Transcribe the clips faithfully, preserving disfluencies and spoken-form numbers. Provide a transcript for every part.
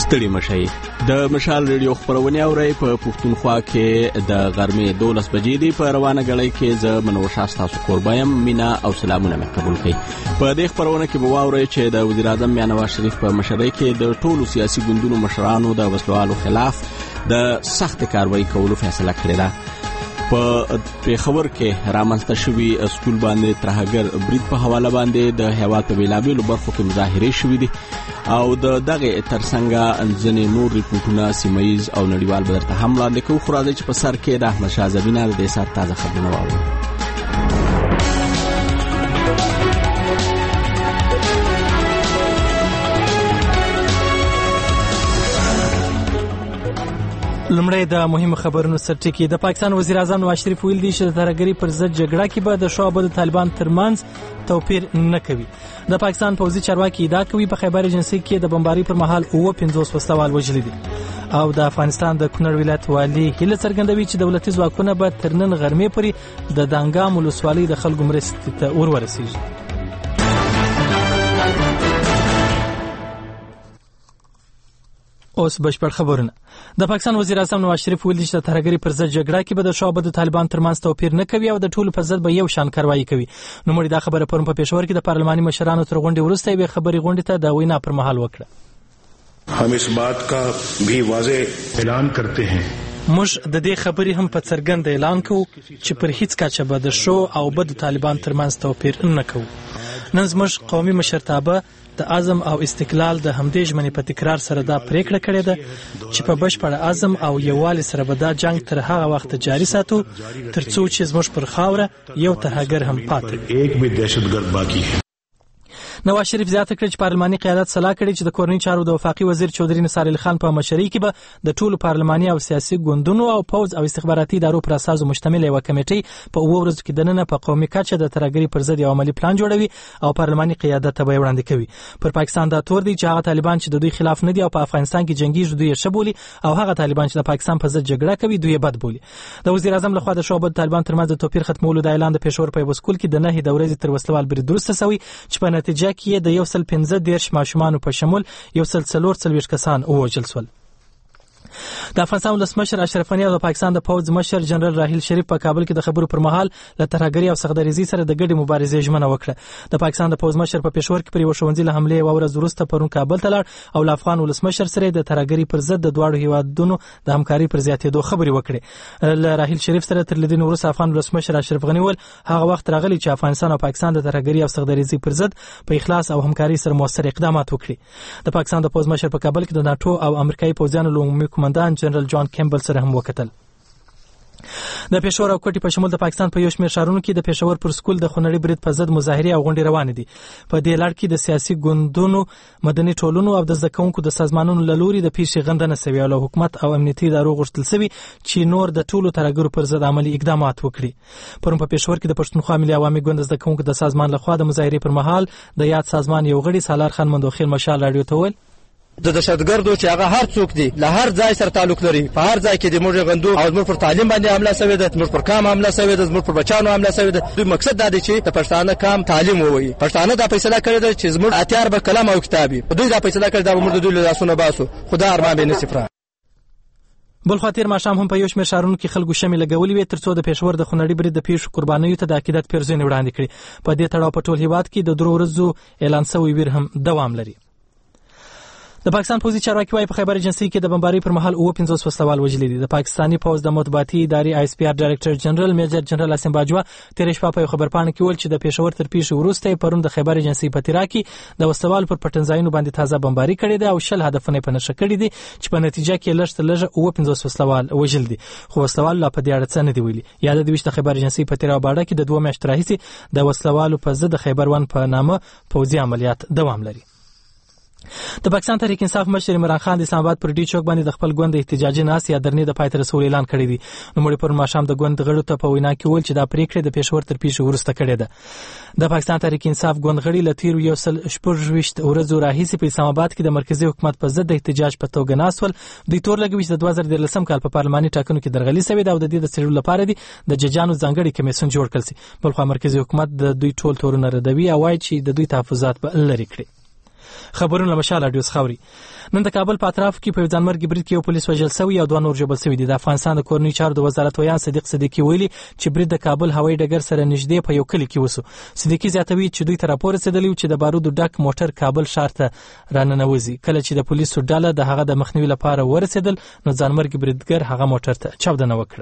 ستړي مشئ. د مشال ریډیو خبرونه اورئ په پښتونخوا کې د غرمې دولس بجې دی. په روانه غړۍ کې زه منور شاه تاسو قربایم مینا او سلامونه مې قبول کړئ. په دې خبرونه کې به واورئ چې د وزیر اعظم میاں نواز شریف په مشرۍ کې د ټولو سیاسي ګوندونو مشرانو د وسلوالو خلاف د سخت کاروایی کولو فیصله کړې ده. په پیښور کې رامنځته شوي سکول باندې ترهګر برید په حواله باندې د هیواد په بیلابیلو برخو کې مظاهرې شوې دي او د دغه ترڅنګ ځینې نور ریپورټونه سیمه ییز او نړیوال به درته هم وړاندې کوو. خو راځئ چې په سر کې د احمد شاه زبینه د دې ساعت تازه خبرونه واورو. لمړی د مهمو خبرونو سرټکی. د پاکستان وزیر اعظم نواز شریف ویل دی چې د ترهګرۍ پر ضد جګړه کې به د شعب د طالبان ترمنځ توپیر نه کوي. د پاکستان پوځي چارواکي ادعا کوي په خیبر ایجنسي کې د بمبارۍ پر مهال اوه پنځوس وسلوال وژل دي او د افغانستان د کونړ ولایت والي هیله څرګندوي چې دولتي ځواکونه به تر نن غرمې پورې د دانګام ولسوالۍ د خلکو مرستې ته ور ورسیږي. اوس بشپړ خبرونه. د پاکستان وزیر اعظم نواز شریف ویلي چې د ترهګرۍ پر ضد جګړه کې به د شعب د طالبان ترمنځ توپیر نه کوي او د ټولو پر ضد به یو شان کاروایی کوي. نو مړي دا خبره پرون په پېښور کې د پارلماني مشرانو تر غونډې وروسته یې خبري غونډې ته د وینا پر مهال وکړه. हम इस बात का भी वाज़ेह ऐलान करते हैं موږ د دې خبرې هم په څرګند اعلان کوو چې پر هیڅ کچه به د شو او بد طالبان ترمنځ توپیر نه کوو. نن زموږ قومي مشرتابه د عزم او استقلال د همدې ژمنې په تکرار سره دا پریکړه کړې ده چې په بشپړ عزم او یووالي سره به دا جنگ تر هغه وخت جاري ساتو ترڅو چې زموږ پر خاوره یو ترهګر هم پاتې ایک بھی دهشتګرد باقی ہے. نواز شریف زیاته کړ چې پارلماني قیادت صلاح کړي چې د کورنۍ چارو د وفاقي وزیر چودري نثار علي خان په مشرۍ کې به د ټولو پارلماني او سیاسي ګوندونو او پوز او استخباراتي ادارو پر اساس مشتمل یو کمیټې په اوه ورځو کې دننه په قومي کچه د ترهګرۍ پر ضد یو عملی پلان جوړوي او پارلماني قیادت ته به وړاندې کوي. پر پاکستان دا تور دی چې هغه طالبان چې د دوی خلاف نه دي او په افغانستان کې جنگي دوی شبولي او هغه طالبان چې د پاکستان په ضد جګړه کوي دوی بد بولي. د وزیر اعظم لخوا د شعب طالبان ترمنځ د توپیر ختمولو د اعلان د پېښور په یو سکول کې د نهي د ورځې تر وسلوال برید وروسته شوی چې په نتیجه کې د یو سل پنځه دیرش ماشومانو په شمول یو سل څلور څلوېښت کسان ووژل شول. د افغانستان ولسمشر اشرف غني او د پاکستان د پوځ مشر جنرال راحیل شریف په کابل کې د خبرو پر مهال له ترهګرۍ او سختدریزۍ سره د ګډې مبارزې ژمنه وکړه. د پاکستان د پوځ مشر په پېښور کې پر یو ښوونځي له حملې یوه ورځ وروسته پرون کابل ته لاړ او له افغان ولسمشر سره د ترهګرۍ پر ضد د دواړو هیوادونو د همکارۍ پر زیاتېدو خبرې وکړې. له راحیل شریف سره تر لیدنې وروسته افغان ولسمشر اشرف غني وویل هغه وخت راغلی چې افغانستان او پاکستان د ترهګرۍ او سختدریزۍ پر ضد په اخلاص او همکارۍ سره موثر اقدامات وکړي. د پاکستان د پوځ مشر په کابل کې د ناتو او امریکایي پوځیانو عمومي قومندان جنرال جان کیمبل سره هم وکتل. د پېښور او کوټي په شمول د پاکستان په یو شمېر ښارونو کې د پېښور پر سکول د خونړي برید په ضد مظاهرې او غونډې روانې دي. په دې لړ کې د سیاسي ګوندونو مدني ټولنو او د زده کوونکو د سازمانونو له لوري د پیښې غندنه شوې او له حکومت او امنیتي ادارو غوښتل شوي چې نور د ټولو ترهګرو پر ضد عملي اقدامات وکړي. پرون په پېښور کې د پښتونخوا ملي عوامي ګوند زده کوونکو د سازمان لخوا د مظاهرې پر مهال د یاد سازمان یو غړي سالار خان مندوخیل مشال راډیو ته ویل د دهشتګردو چې هغه هر څوک دی له هر ځای سره تعلق لري په هر ځای کې د موږ غندو او موږ پر تعلیم باندې حمله شوې ده موږ پر کام حمله شوې ده موږ پر بچانو حمله شوې ده. دوی مقصد دا دی چې د پښتانه کام تعلیم ووایي. پښتانه دا فیصله کړې ده چې موږ اتیار به کلام او کتابي دوی دا فیصله کړې ده موږ د دوی له لاسونو باسو. خدا ارمان به نصیب را بل خاطر ماښام هم په یو شمېر ښارونو کې خلکو شمې لګولې وې ترڅو د پېښور د خونړي برید د پیښو قربانیو ته د عقیدت پیرزونې وړاندې کړي. په دې تړاو په ټول هیواد کې د درو ورځو اعلان شوی ویر هم دوام لري. د پاکستان پوځي چارواکي وايي په خیبر ایجنسي کې د بمبارۍ پر مهال اوه پنځوس وسلوال وژلي دي. د پاکستاني پوځ د مطبوعاتي ادارې آی اس پی آر ډایرکټر جنرال میجر جنرال اسیم باجوا تېره شپه په یو خبرپاڼه کې ویل چې د پېښور تر پیښې وروسته پرون د خیبر ایجنسي په تیرا کې د وسلوالو پر پټنځایونو باندې تازه بمباري کړې ده او شل هدفونه په نښه کړي دي چې په نتیجه کې لږ تر لږه اوه پنځوس وسلوال وژل دي. خو وسلوال لا په دې اړه څه نه دي ویلي. یاد دی چې د خیبر ایجنسي په تیرا باډه کې د دوه میاشتو راهیسې د وسلوالو په ضد د خیبر ون په نامه پوځي عملیات دوام لري. د پاکستان تحریک انصاف مشر عمران خان د اسلام آباد پر ډي چوک باندې د خپل ګوند احتجاجي ناستې یا درنې د پای ته رسولو اعلان کړی دی. نو مړي پر ماښام د ګوند غړو ته په وینا کې ویل چې دا پریکړه د پېښور تر پیښې وروسته کړې ده. د پاکستان تحریک انصاف ګوند غړي له تیرو یو سل شپږویشت ورځو راهیسې په اسلام آباد کې د مرکزي حکومت په ضد د احتجاج په توګه ناست ول. دوی تور لګوي چې د دوه زره دیارلسم کال په پارلماني ټاکنو کې درغلي شوې ده او د دې د څېړلو لپاره دي د ججانو ځانګړي کمیسیون جوړ کړل شي. بلخو مرکزي حکومت د دوی ټول تورونه ردوي او وايي چې د دوی تحفظات به لرې کړي. خبرونه مشال رادیو خاوري. نن د کابل په اطراف کې په ځانمرګي برید کې یو پولیس وژل شوی او دوه نور ژوبل شوي دي. د افغانستان د کورنۍ چارو د وزارت ویان صدیق صدیقي ویلي چې برید د کابل هوایي ډګر سره نږدې په یو کلی کې وسو. صدیقي زیاتوي چې دوی ته راپور رسېدلی چې د بارودو ډک موټر کابل ښار ته راننوځي. کله چې د پولیسو ډله د هغه د مخنیوي لپاره ورسېدل نو ځانمرګي بریدګر هغه موټر ته چاودنه وکړه.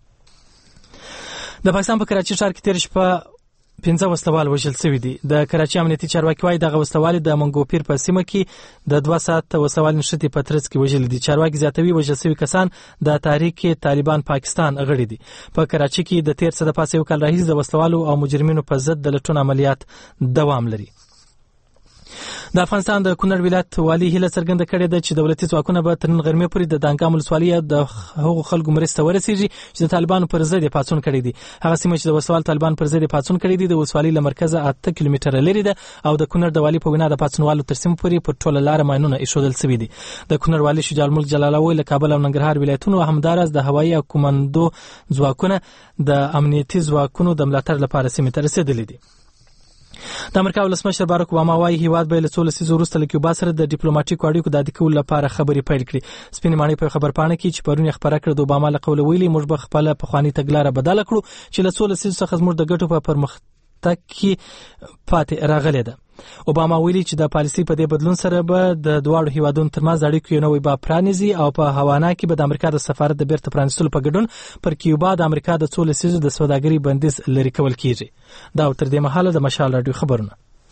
د پاکستان په کراچي ښار کې تیر شپه پنځه وسلوال وژل شوي دي. د کراچي امنیتي چارواکي وايي دغه وسلوال د منګوپیر په سیمه کې د دوه ساعت وسلوال نښتې په ترڅ کې وژل دي. چارواکي زیاتوي وژل شوي کسان د تحریک طالبان پاکستان غړي دي. په کراچي کې د تیر څه د پاسه یو کال راهیسې د وسلوالو او مجرمینو په ضد د لټون عملیات دوام لري. د افغانستان د کونړ ولایت والي هیله څرګنده کړې ده چې دولتي ځواکونه به تر نن غرمې پورې د دانګام ولسوالۍ د هغو خلکو مرسته ورسیږي چې د طالبانو پر ضد پاڅون کړی دي. هغه سیمه چې د وسوال طالبان پر ضد پاڅون کړی دي د ولسوالۍ له مرکزه اته کیلومتره لري ده او د کونړ د والي په وینا د پاڅونوالو تر سیمه پورې پر ټوله لار ماینونه ایښودل شوي دي. د کونړ والي شجاع الملک جلالاوی له کابل او ننګرهار ولایتونو همداراز د هوایي او کمانډو ځواکونه د امنیتي ځواکونو د ملاتړ لپاره سیمه ته رسیدلي دي. د امریکا ولسمشر باراک اوباما وايي هیواد به له څو لسیزو وروسته له کیوبا سره د ډیپلوماټیکو اړیکو د عادي کولو لپاره خبرې پیل کړي. سپینې ماڼۍ په خبرپاڼه کې چې پرون یې خپره کړه د اوباما له قوله ویلي موږ به خپله پخوانۍ تګلاره بدله کړو چې له څو لسیزو څخه زموږ د ګټو په پرمختګ کې پاتې راغلې ده. اوباما ویلي چې د پالیسۍ په دې بدلون سره به د دواړو هیوادونو ترمنځ اړیکو یو نوی باب پرانیزي او په هاوانا کې به د امریکا د سفارت د بیرته پرانیستلو په ګډون پر کیوبا د امریکا د څو لسیزو د سوداګرۍ بندیز لرې کول کیږي. دا تر دې مهاله د مشال رادیو خبرونه.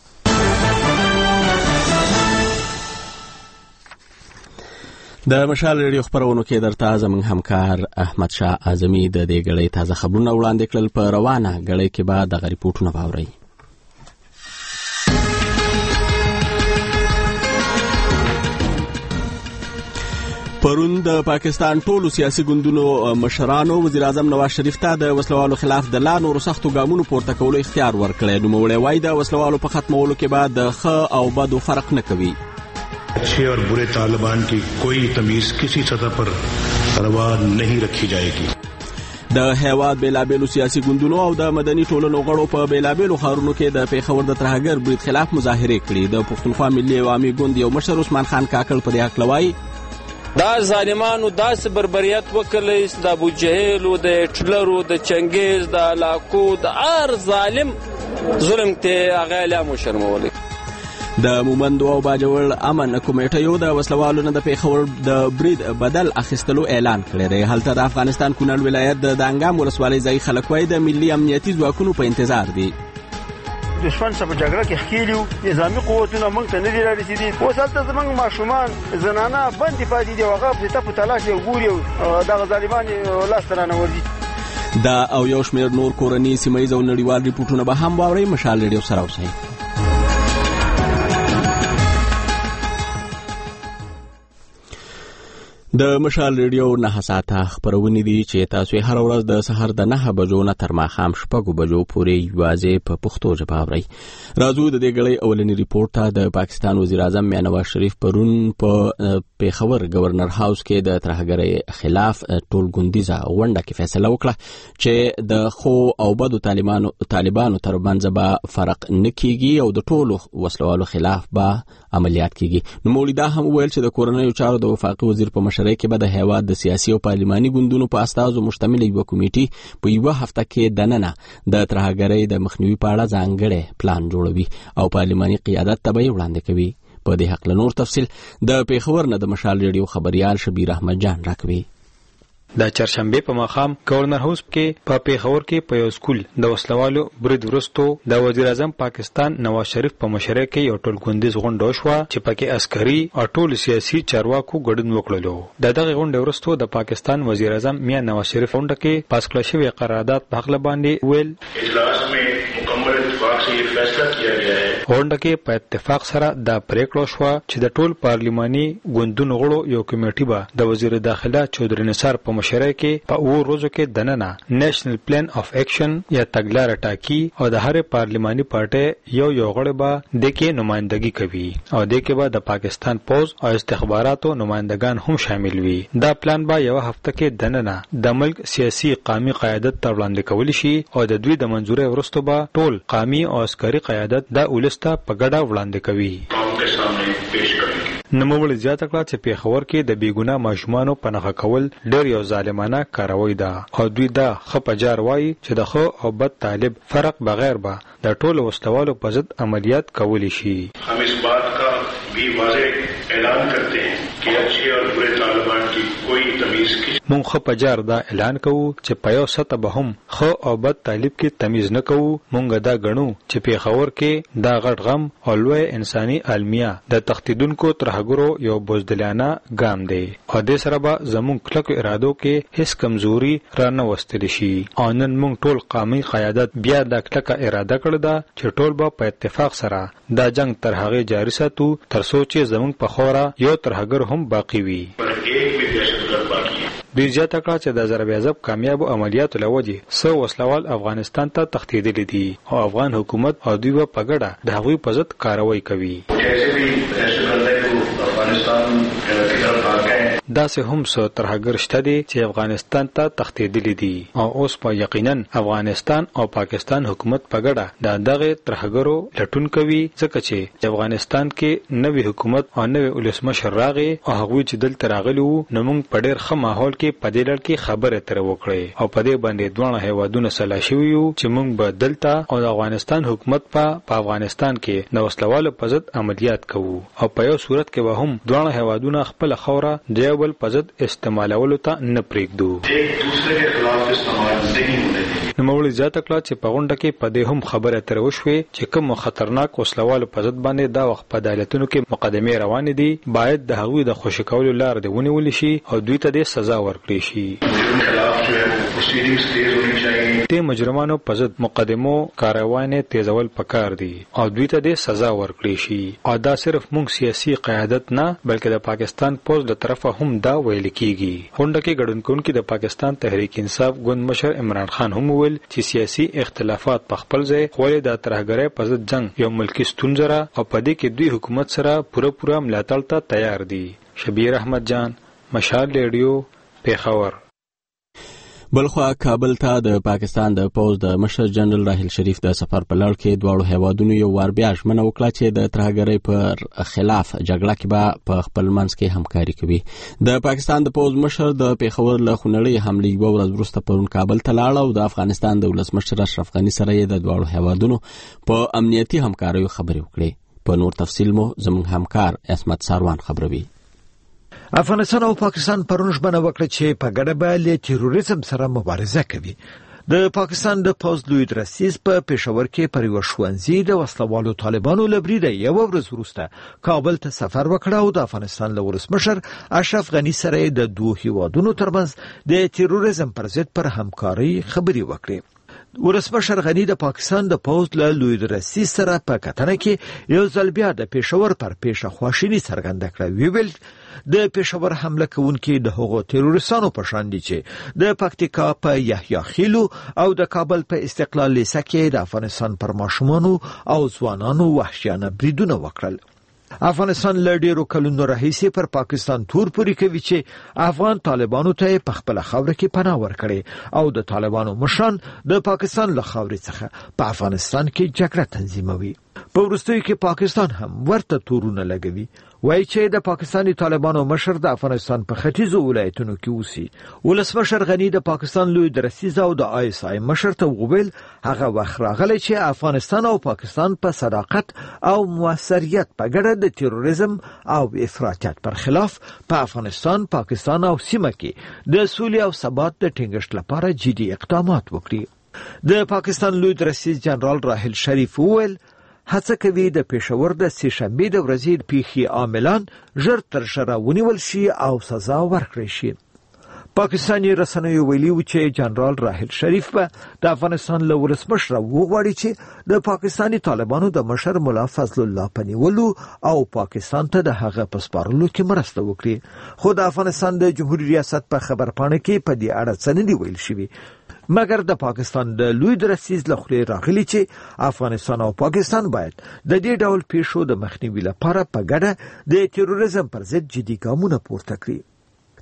د مشال ریډیو خبرونو کې درته زموږ همکار احمد شاه اعظمي د دې غړې تازه خبرونه وړاندې کړل. په روانه غړې کې به د ریپورټونه واورئ. پرون د پاکستان ټولو سیاسي ګوندونو مشرانو وزیر اعظم نواز شریف ته د وسلوالو خلاف د لا نورو سختو ګامونو پورته کولو اختیار ورکړی. نوموړی وایي د وسلوالو په ختمولو کې به د ښه او بدو فرق نه کوي. अच्छे और बुरे तालिबान की कोई तमीज किसी सतह पर रवा नहीं रखी जाएगी. د هیواد بیلابیلو سیاسي ګوندونو او د مدني ټولنو غړو په بیلابیلو ښارونو کې د پیښور د ترهګر برید خلاف مظاهرې کړې. د پښتونخوا ملي عوامي ګوند یو مشر عثمان خان کاکړ په دې حق وایي دا ظالمانو داسې بربریت وکړی د ابو جهل او د هټلر او د چنګیز د علاقو د هر ظالم ظلم ته هغه لا مشرمولي. د مومندو او باجوړ امن کمیټې د وسلوالو نه د پیښور د برید بدل اخیستلو اعلان کړی دی. هلته د افغانستان کونړ ولایت د دانګام ولسوالۍ ځای خلک وایي د ملي امنیتي ځواکونو په انتظار دي. دشمن سره په جګړه کې ښکیلو نظامي قوتونه موږ ته نه دي رارسېدي. اوس هلته زموږ ماشومان زنانه بندې پاتې دي او هغه په تپو تلاش یې ګوري او دغه ظالمان لاسته رانورځي. دا او یو شمېر نور کورني سیمه ییز او نړیوال ریپورټونه به هم واورئ. مشال ریډیو سره اوسئ. د مشال ریډیو نه ساعته خبرونه دي چې تاسو هر ورځ د سحر د نه بجو نه تر ماښام شپږ بجو پورې یوازې په پښتو ژبه اورئ. راځو د دې غړې اولنی ریپورت ته. د پاکستان وزیر اعظم میاں نواز شریف پرون په پیښور گورنر هاوس کې د ترهګرۍ خلاف ټول ګوندیزه غونډه کې فیصله وکړه چې د خو او بدو طالبانو طالبانو ترمنځ به فرق نه کیږي او د ټولو وسلوالو خلاف به عملیات کیږي. نو مولدا هم ویل چې د کورنیو چارو د وفاقي وزیر په مشرۍ کې به د هیواد د سیاسي او پارلماني ګوندونو په استازو مشتمل یو کمیټي په یو هفته کې دننه د ترهګرۍ د مخنیوي په اړه ځانګړی پلان جوړوي او پارلماني قیادت ته به وړاندې کوي. په دې حق له نور تفصیل د پیښور نه د مشال ریډیو خبريال شبیر احمد جان راکوي. د چهارشنبه په ماښام گورنر هاوس کې په پیښور کې په یو سکول د وسلوالو برید وروسته د وزیر اعظم پاکستان نواز شریف په مشرۍ کې یو ټول ګوندیز غونډه وشوه چې پکې عسکري او ټول سیاسي چارواکو ګډون وکړلو. د دغه غونډې وروسته د پاکستان وزیر اعظم میاں نواز شریف غونډه کې پاس کړل شوی قرارداد په حق باندې ویل اجلاس میں مکمل اتفاق سے یہ فیصلہ کیا گیا ہے. غونډه کې په اتفاق سره د پریکړه شوه چې د ټول پارلماني ګوندونو غړو یو کمیټه به د وزیر داخله چودري نثار په مشرۍ کې په او روزو کې دننه نېشنل پلان اف اکشن یا تګلارې ټاکی او د هر پارلماني پارټي یو یو غړي به د کې نمائندګي کوي او د کې به د پاکستان پوز او استخباراتو نمائندگان هم شامل وي. دا پلان به یو هفته کې دننه د ملک سیاسي قومي قیادت ته وړاندې کول شي او د دوی د منځوري وروسته به ټول قومي او عسکري قیادت د ولسته په ګډه وړاندې کوي. قوم کے سامنے सामने पेश करेंगे. نوموړي زیاته کړه چې پیښور کې د بیګونه ماشومانو په نخښه کول ډېر یو ظالمانه کاروي ده او دوی دا خپجار وایي چې د خو او بد طالب فرق بغیر به د ټولو وسلوالو په ضد عملیات کولی شي. हम इस बात का भी वाज़ेह ऐलान करते हैं कि अच्छे और बुरे तालिबान की कोई तमीज की مونږ خپجار دا اعلان کوو چې په یو سطح به هم خو او بد طالب کې تمیز نه کوو. مونږ دا غنو چې پیښور کې دا غټ غم او لوی انساني المیه د تختیدونکو ترهګرو یو بوزدلانه ګام دی او د سره به زموږ کلک ارادو کې هیڅ کمزوري را نه وستل شي. او نن مونږ ټول قومي قیادت بیا د کلک اراده کړل دا چې ټول به په اتفاق سره دا جنگ تر هغه جاری ساتو تر څو چې زموږ په خوره یو ترهګر هم باقی وي. دوی زیاته کړه چې د ضربېزب کامیابو عملیاتو له وجې څو وسلوال افغانستان ته تښتېدلي دي او افغان حکومت او دوی په ګډه د هغوی په ضد کاروایی کوي. داسې هم څو ترهګر شته دي چې افغانستان ته تښتېدلي دي او اوس په یقینا افغانستان او پاکستان حکومت په ګډه د دغه ترهګرو لټون کوي ځکه چې افغانستان کې نوې حکومت او نوې ولسمشر راغی او هغوی چې دلته راغلي وو نو موږ په ډېر ښه ماحول کې په دې لړ کې خبرې ترې وکړې او په دې باندې دواړه هیوادونه سلا شوي یو چې موږ به دلته او د افغانستان حکومت په په افغانستان کې د وسلوالو په ضد عملیات کوو او په یو صورت کې به هم دواړه هیوادونه خپل خوره د یو بل په ضد استعمالولو ته نه پرېږدو. نوموړي زیاته کړه چې په غونډه کې په دې هم خبره ترې وشوې چې کوم خطرناک وسلوالو په ضد باندې دا وخت په عدالتونو کې مقدمې روانې دي باید د هغوی د خوشي کولو لار دې ونیول شي او دوی ته دې سزا ورکړي شي. د مجرمانو په ضد مقدمو کاروانې تیزول پکار دي او دوی ته دې سزا ورکړي شي او دا صرف موږ سیاسي قیادت نه بلکې د پاکستان پوز له طرفه هم دا ویل کیږي. غونډه کې ګډون کوونکي د پاکستان تحریک انصاف ګوند مشر عمران خان هم ویل چې سیاسي اختلافات په خپل ځای خو د ترهګرۍ په ضد جنگ یو ملکی ستونزه را او په دې کې دوی حکومت سره پوره پوره ملاتړ ته تیار دي. شبیر احمد جان، مشال ریډیو، پیښور. بلخوا کابل ته د پاکستان د پوز د مشر جنرال راحیل شریف د سفر په لړ کې دواړو هیوادونو یو وار بیا ژمنه وکړه چې د ترهګرۍ پر خلاف جګړه کې به په خپل منځ کې همکاري کوي. د پاکستان د پوز مشر د پیښور له خونړۍ حملې یوه ورځ وروسته پرون کابل ته لاړ او د افغانستان د ولسمشر اشرف غني سره یې د دواړو هیوادونو په امنیتي همکاریو خبرې وکړې. په نور تفصیل مو زموږ همکار اسمت ساروان خبروي. افغانستان او پاکستان پرون ژمنه وکړه چې په ګډه به له تروریزم سره مبارزه کوي. د پاکستان د پوز لوی درسیز په پېښور کې پر یو ښوونځي د وسلوالو طالبانو له بریده یو ورځ وروسته کابل ته سفر وکړ او د افغانستان له ولسمشر اشرف غني سره د دوه هیوادونو ترمنځ د تروریزم پر ضد پر همکاري خبرې وکړې. ولسمشر غني د پاکستان د پوز له لوی درسیز سره په کتنه کې یو ځل بیا د پېښور پر پیښه خواشیني څرګنده کړه. ویل د پېښور حمله کوونکي د هغو تروریستانو په شان دي چې د پکتیکا په یحیی خیلو او د کابل په استقلال لیسه کې د افغانستان پر ماشومانو او ځوانانو وحشیانه بریدونه وکړل. افغانستان له ډیرو کلونو راهیسې پر پاکستان تور پوري کوي چې افغان طالبانو ته په خپل خاور کې پناه ورکړي او د طالبانو مشران د پاکستان له خاورې څخه په افغانستان کې جګړه تنظیموي. په وروستیو کې پاکستان هم ورته تورونه لګوي. وایي چې د پاکستاني طالبانو مشر د افغانستان په ختیځو ولایتونو کې اوسي. ولسمشر غني د پاکستان لوی درسیز او د آی اس آی مشر ته وویل هغه وخت راغلی چې افغانستان او پاکستان په صداقت او موثریت په ګډه د تروریزم او افراطیت پر خلاف په افغانستان، پاکستان او سیمه کې د سولې او ثبات د ټینګښت لپاره جدي اقدامات وکړي. د پاکستان لوی درسیز جنرال راحیل شریف وویل هڅه کوي د پېښور د سې شنبې د ورځې پیښې عاملان ژر تر ژره ونیول شي او سزا ورکړي شي. پاکستاني رسنیو ویلي و چې جنرال راحیل شریف به د افغانستان له ولسمشر وغواړي چې د پاکستاني طالبانو د مشر ملا فضل الله په نیولو او پاکستان ته د هغه په سپارلو کې مرسته وکړي. خو د افغانستان د جمهوریت ریاست په خبرپاڼه کې په دې اړه څه نه دي ویل شوي، مګر د پاکستان د لوی درسیز له خولې راغلي چې افغانستان او پاکستان باید د دې ډول پیښو د مخنیوي لپاره په ګډه د تروریزم پر ضد جدي ګامونه پورته کړي.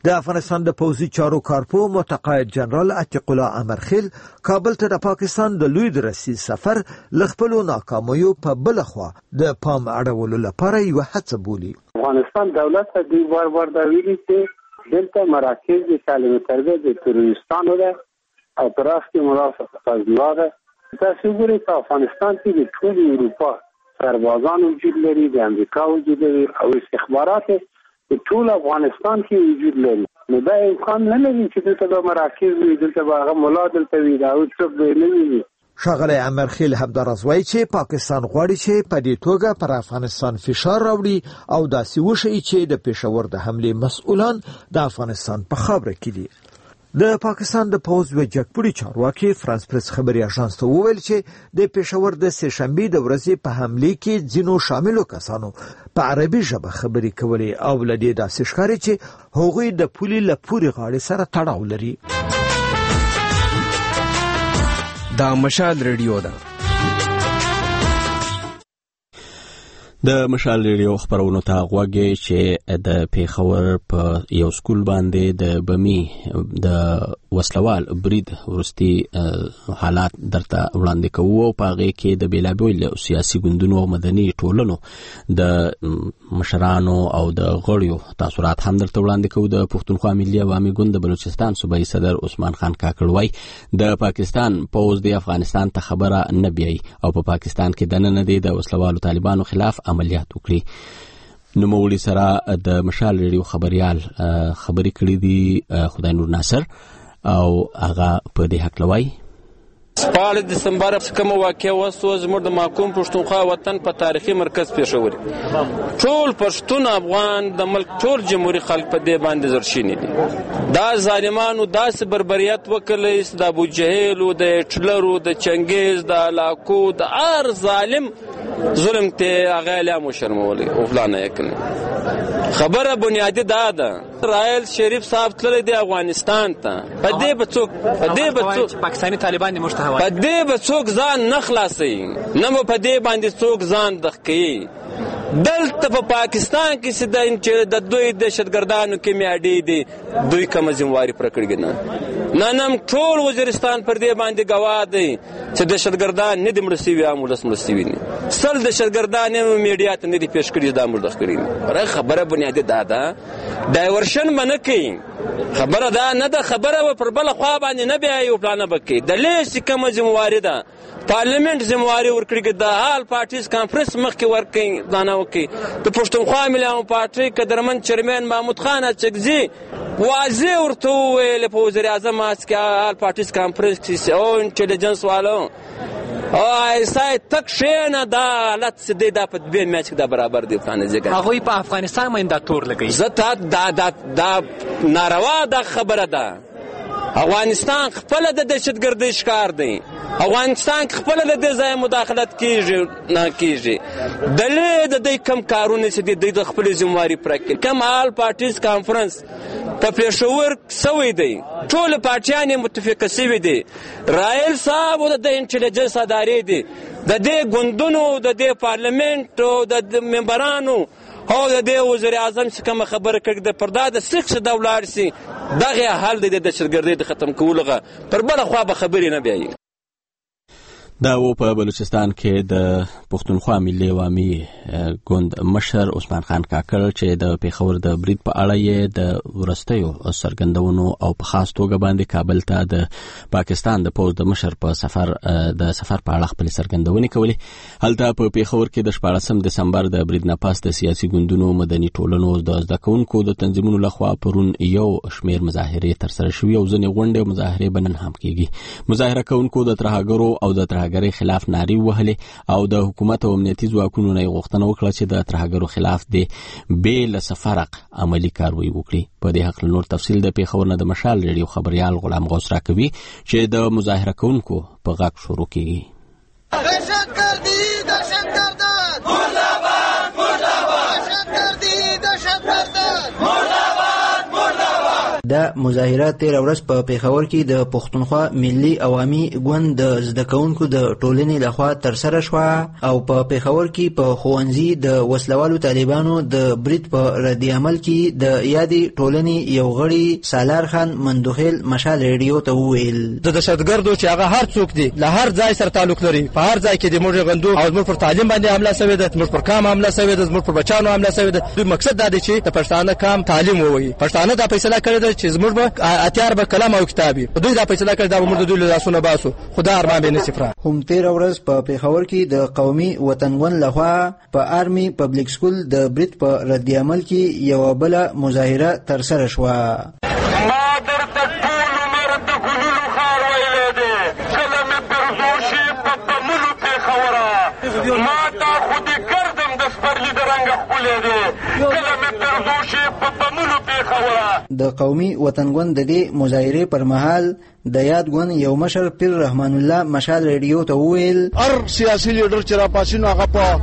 د افغانستان د پوځي چارو کارپو متقاعد جنرال عتیق الله امرخیل کابل ته د پاکستان د لوی درسي سفر لخپلو ناکامیو په بل خوا د پام اړولو لپاره یو هڅه بولي. افغانستان دولت ته دی بار بار دا ویلي چې دلته مراکز د تعلیم تربیه د تروریستانو ده او طرف کې مرافق فضلا ده. تاسو ګورئ په افغانستان کې د ټول اروپا سربازان وجود لري، د امریکا وجود لري او استخبارات د ټول افغانستان کې وجود لري. نو دا امکان نه لري چې دلته د مراکز وي، دلته به هغه ملا دلته وي، دا څوک به نه وي. ښاغلی امرخیل همداراز وایي چې پاکستان غواړي چې په دې توګه پر افغانستان فشار راوړي او داسې وشي چې د پېښور د حملې مسؤلان د افغانستان په خاوره کې دي. د پاکستان د پوځ یو جګپوړي چارواکي فرانس پریس خبري اژانس ته وویل چې د پېښور د سه شنبې د ورځې په حملې کې ځینو شاملو کسانو په عربي ژبه خبرې کولې او له دې داسې ښکاري چې هغوی د پولي له پورې غاړې سره تړاو لري. دا مشال ریډیو ده. د مشال ریډیو خبرونو ته غوږی چې د پیښور په یو سکول باندې د بمی د وسلوال برید ورستي حالات درته وړاندې کوو او په هغې کې د بېلابېلو سیاسي ګوندونو او مدني ټولنو د مشرانو او د غړیو تاثرات هم درته وړاندې کوو. د پښتونخوا ملي عوامي ګوند د بلوچستان صوبایي صدر عثمان خان کاکړ وایي د پاکستان پوځ د افغانستان ته خبره نه بیایي او په پاکستان کې دننه دی د وسلوالو طالبانو خلاف عملیات وکړي. نوموړي سره د مشال ریډیو خبريال خبرې کړې دي خدای نور ناصر او هغه په دې حق لوي. سپاړه دسمبر کوم واقعه وسو زموږ د محکوم پښتونخوا وطن په تاریخي مرکز پېښور ټول پښتون افغان د ملک ټول جمهوریت خلک په دې باندې زرشینی دي. دا ظالمانو داس بربریت وکړي د ابو جهل او د هټلر او د چنګیز د لاکو د ار ظالم ظلم ته اغاله مو شرمولي او فلانه یکنه خبره بنیادی دا ده رائل شریف صاحب تللی دی افغانستان ته په دې بچو په دې بچو پاکستاني طالبان مشتهوا په دې بچو ځان نه خلاصي نه په دې باندې څوک ځان دخکي دلته په پاکستان کې سیده چې د دوی دهشتګردانو کې میاډي دي دوی کوم ذمہواری پر کړی نه نه نن ټول وزیرستان پر دې باندې گواه دی چې دهشتګردان نه دي مړسي وي امول سمړسي وي سل دهشتګردان میډیا ته نه دي پیش کړی دا مړ دخکړي پر خبره بنیادی دا ده ډایورشن باندې کوي خبره دا نه ده خبره پر بل خوا باندې نه بیا یو پلان بکې د لیست کوم ذمہواری ده پارلیمنت ذمہواری ورکړي د حال پارټیز کانفرنس مخکې ورکړي ځانه وکي د پښتونخوا ملي عوامي پارټي قدرمن چیرمن محمود خان اچکزي واضح ورته ویل په وزیر اعظم اسکا حال پارټیز کانفرنس او انټيليجنس والو او ایسای تک شینه دا حالت سدي دا په دې میچ کې دا برابر دی پلان ځګه هغه په افغانستان باندې دا تور لګي زته دا دا دا ناروا دا خبره ده. افغانستان خپل د دهشتګردۍ ښکار دی، افغانستان خپل د دې ځای مداخلت کیږي نه کیږي دلې د دې کم کارونه چې د خپل ذمہواری پرکې کم حال پارټیز کانفرنس په پېښور سوي دی ټول پارټیان متفق شوي دي رائل صاحب او د انټيليجنس ادارې دي د دې ګوندونو د دې پارلیمنت او د ممبرانو او د دې وزیر اعظم څخه کوم خبره کړي د پردا د سکس د ولار سي دغه حل د دهشتګردۍ د ختم کولغه پر بل خو به خبرې نه بیاي. دا و په بلوچستان کې د پښتونخوا ملي عوامي ګوند مشر عثمان خان کاکړ چې د پیښور د برید په اړه یې د ورستیو څرګندونو او په خاص توګه باندې کابل ته د پاکستان د پوځ د مشر په سفر د سفر په اړه خپل څرګندونې کولې. هلته په پیښور کې د شپاړسم دسمبر د برید نه پس د سیاسي ګوندونو مدني ټولنو د زده کوونکو د تنظیمونو لخوا پرون یو شمیر مظاهرې ترسره شوې او ځینې غونډې او مظاهرې بنن هم کیږي. مظاهره کوونکو د ترهګرو او د ترهګرۍ خلاف نارې وهلې او د حکومت او امنیتي ځواکونو نه غوښتنه وکړه چې د ترهګرو خلاف د بې له فرق عملی کاروي وکړي. په دې حق نور تفصیل د پیښور نه د مشال ریډیو خبريال غلام غوث راکوي چې د مظاهره کوونکو په غږ شروع کیږي. دهشتګردي دهشتګردان مرداباد مرداباد دهشتګردي دهشتګردان مرداباد مرداباد دا مظاهره تیر ورځ په پیښور کې د پښتونخوا ملي عوامي ګوند د زده کوونکو د ټولنې لخوا ترسره شوه او په پیښور کې په ښوونځي د وسلوالو طالبانو د برید په رد عمل کې د یادې ټولنې یو غړي سالار خان مندوخیل مشال ریډیو ته وویل د دهشتګردو چې هغه هر څوک دي له هر ځای سره تعلق لري په هر ځای کې د موږ غندو او موږ پر تعلیم باندې حمله شوې ده موږ پر کام حمله شوې ده موږ پر بچانو حمله شوې ده دوی مقصد دا دی چې د پښتانه کام تعلیم ووایي پښتانه دا فیصله کړې ده چې موږ به اتیار به کلام او کتابي دوی دا فیصله کړې ده موږ د دوی له لاسونو باسو خدا ارمان به نصفرا هم تیر ورځ په پیښور کې د قومي وطنګون لخوا په آرمي پبلک سکول د برید په رد عمل کې یو بل مظاهره ترسره شوه ما تا خود کردم د سپرلی درنګ خپلې دي کله مې پرزو شي په بمونو پیښوره د قومي وطنګوند د دې مظاهرې پر مهال د یاد ګوند یو مشر پیر رحمان الله مشال ریډیو ته وویل هر سیاسي لیډر چې را پاسینو هغه په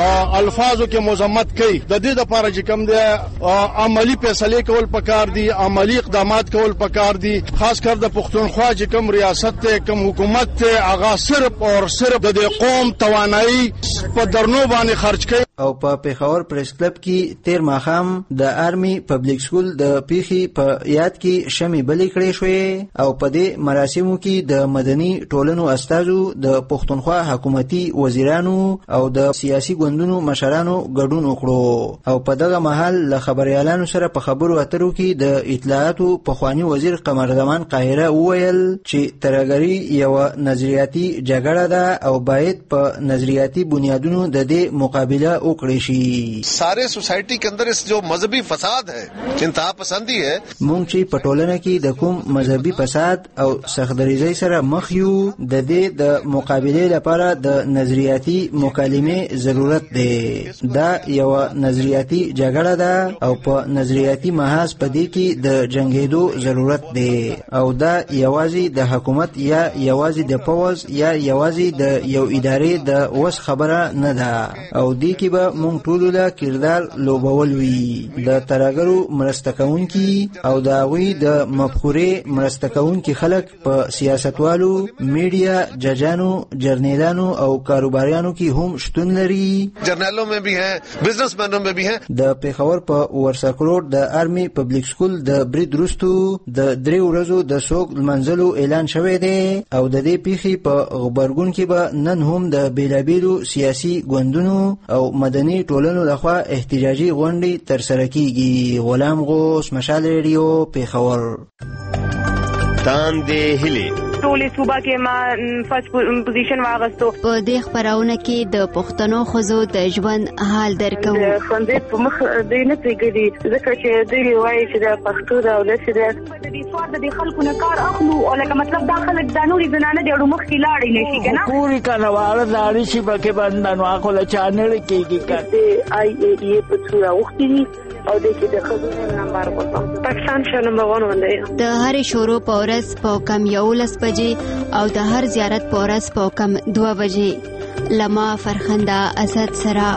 الفاظو کې مذمت کوي د دې لپاره چې کوم دی عملی فیصله کول پکار دي عملی اقدامات کول پکار دي خاص کر د پښتونخوا چې کوم ریاست ته کوم حکومت ته هغه صرف او صرف د قوم توانایي په درنو باندې خرج کوي او په پیښور پریس کلب کې تیر ماښام د آرمي پبلک سکول د پیښې په یاد کې شمې بلې کړې شوې او په دې مراسمو کې د مدني ټولنو استازو د پښتونخوا حکومتي وزیرانو او د سیاسي ګوندونو مشرانو ګډون وکړو او په دغه مهال له خبريالانو سره په خبرو اترو کې د اطلاعاتو پخوانی وزیر قمر زمان قاهره وویل چې ترهګري یو نظریاتي جګړه ده او باید په نظریاتي بنیادونو د دې مقابله وکړي شي سارے سوسائٹی کے اندر اس جو مذہبی فساد ہے انتہا پسندی ہے مونږ چې په ټولنه کې د کوم مذهبي فساد او سختدریزۍ سره مخ یو د دې د مقابله لپاره د نظریاتي مکالمې ضرورت دی دا یو نظریاتي جګړه ده او په نظریاتي محاذ په دې کې د جنگیدو ضرورت دی او دا یوازې د حکومت یا یوازې د پوز یا یوازې د یو ادارې د وس خبره نه ده او دې کې به مونږ ټول له کردار لوبول وي د ترهګرو مرسته کوونکي او د هغوی د مفکورې مرسته کوونکي خلک په سیاستوالو میډیا ججانو جرنیلانو او کاروباریانو کې هم شتون لري جرنیلوں میں بھی ہیں بزنس مینوں میں بھی ہیں د پیښور په ورساکروډ د آرمي پبلک سکول د برید وروستو د درې ورځو د سوق منځلو اعلان شوی دی او د دې پیښې په غبرګون کې به نن هم د بیلابیلو سیاسي ګوندونو او مدني ټولنو لخوا احتجاجي غونډې ترسره کیږي غلام غوث مشال ریډیو پیښور تاندې هلي ټولې صوبه کې ما فرست پوزیشن واغستو په دې خبرونه کې د پښتنو خزو د ژوند حال درکو خوندې په مخ دې نه پیګدي ځکه چې دوی وایي چې د پښتو د ولس د دې سواد د خلکو نه کار اخلو او لکه مطلب دا خلک د نوري زنانه د مخ کې لاړې نشي کنه پوری کنه واړه لاړې شي پکې باندې نو اخله چانل کېږي کته آی ای ای په څورا وختي او د کې د خزو نمبر وکم پاکستان شنه نمبر ون باندې د هر شورو پورس په کم یولس بجې او د هر زیارت پورس په کم دوه بجې لما فرخنده اسد سرا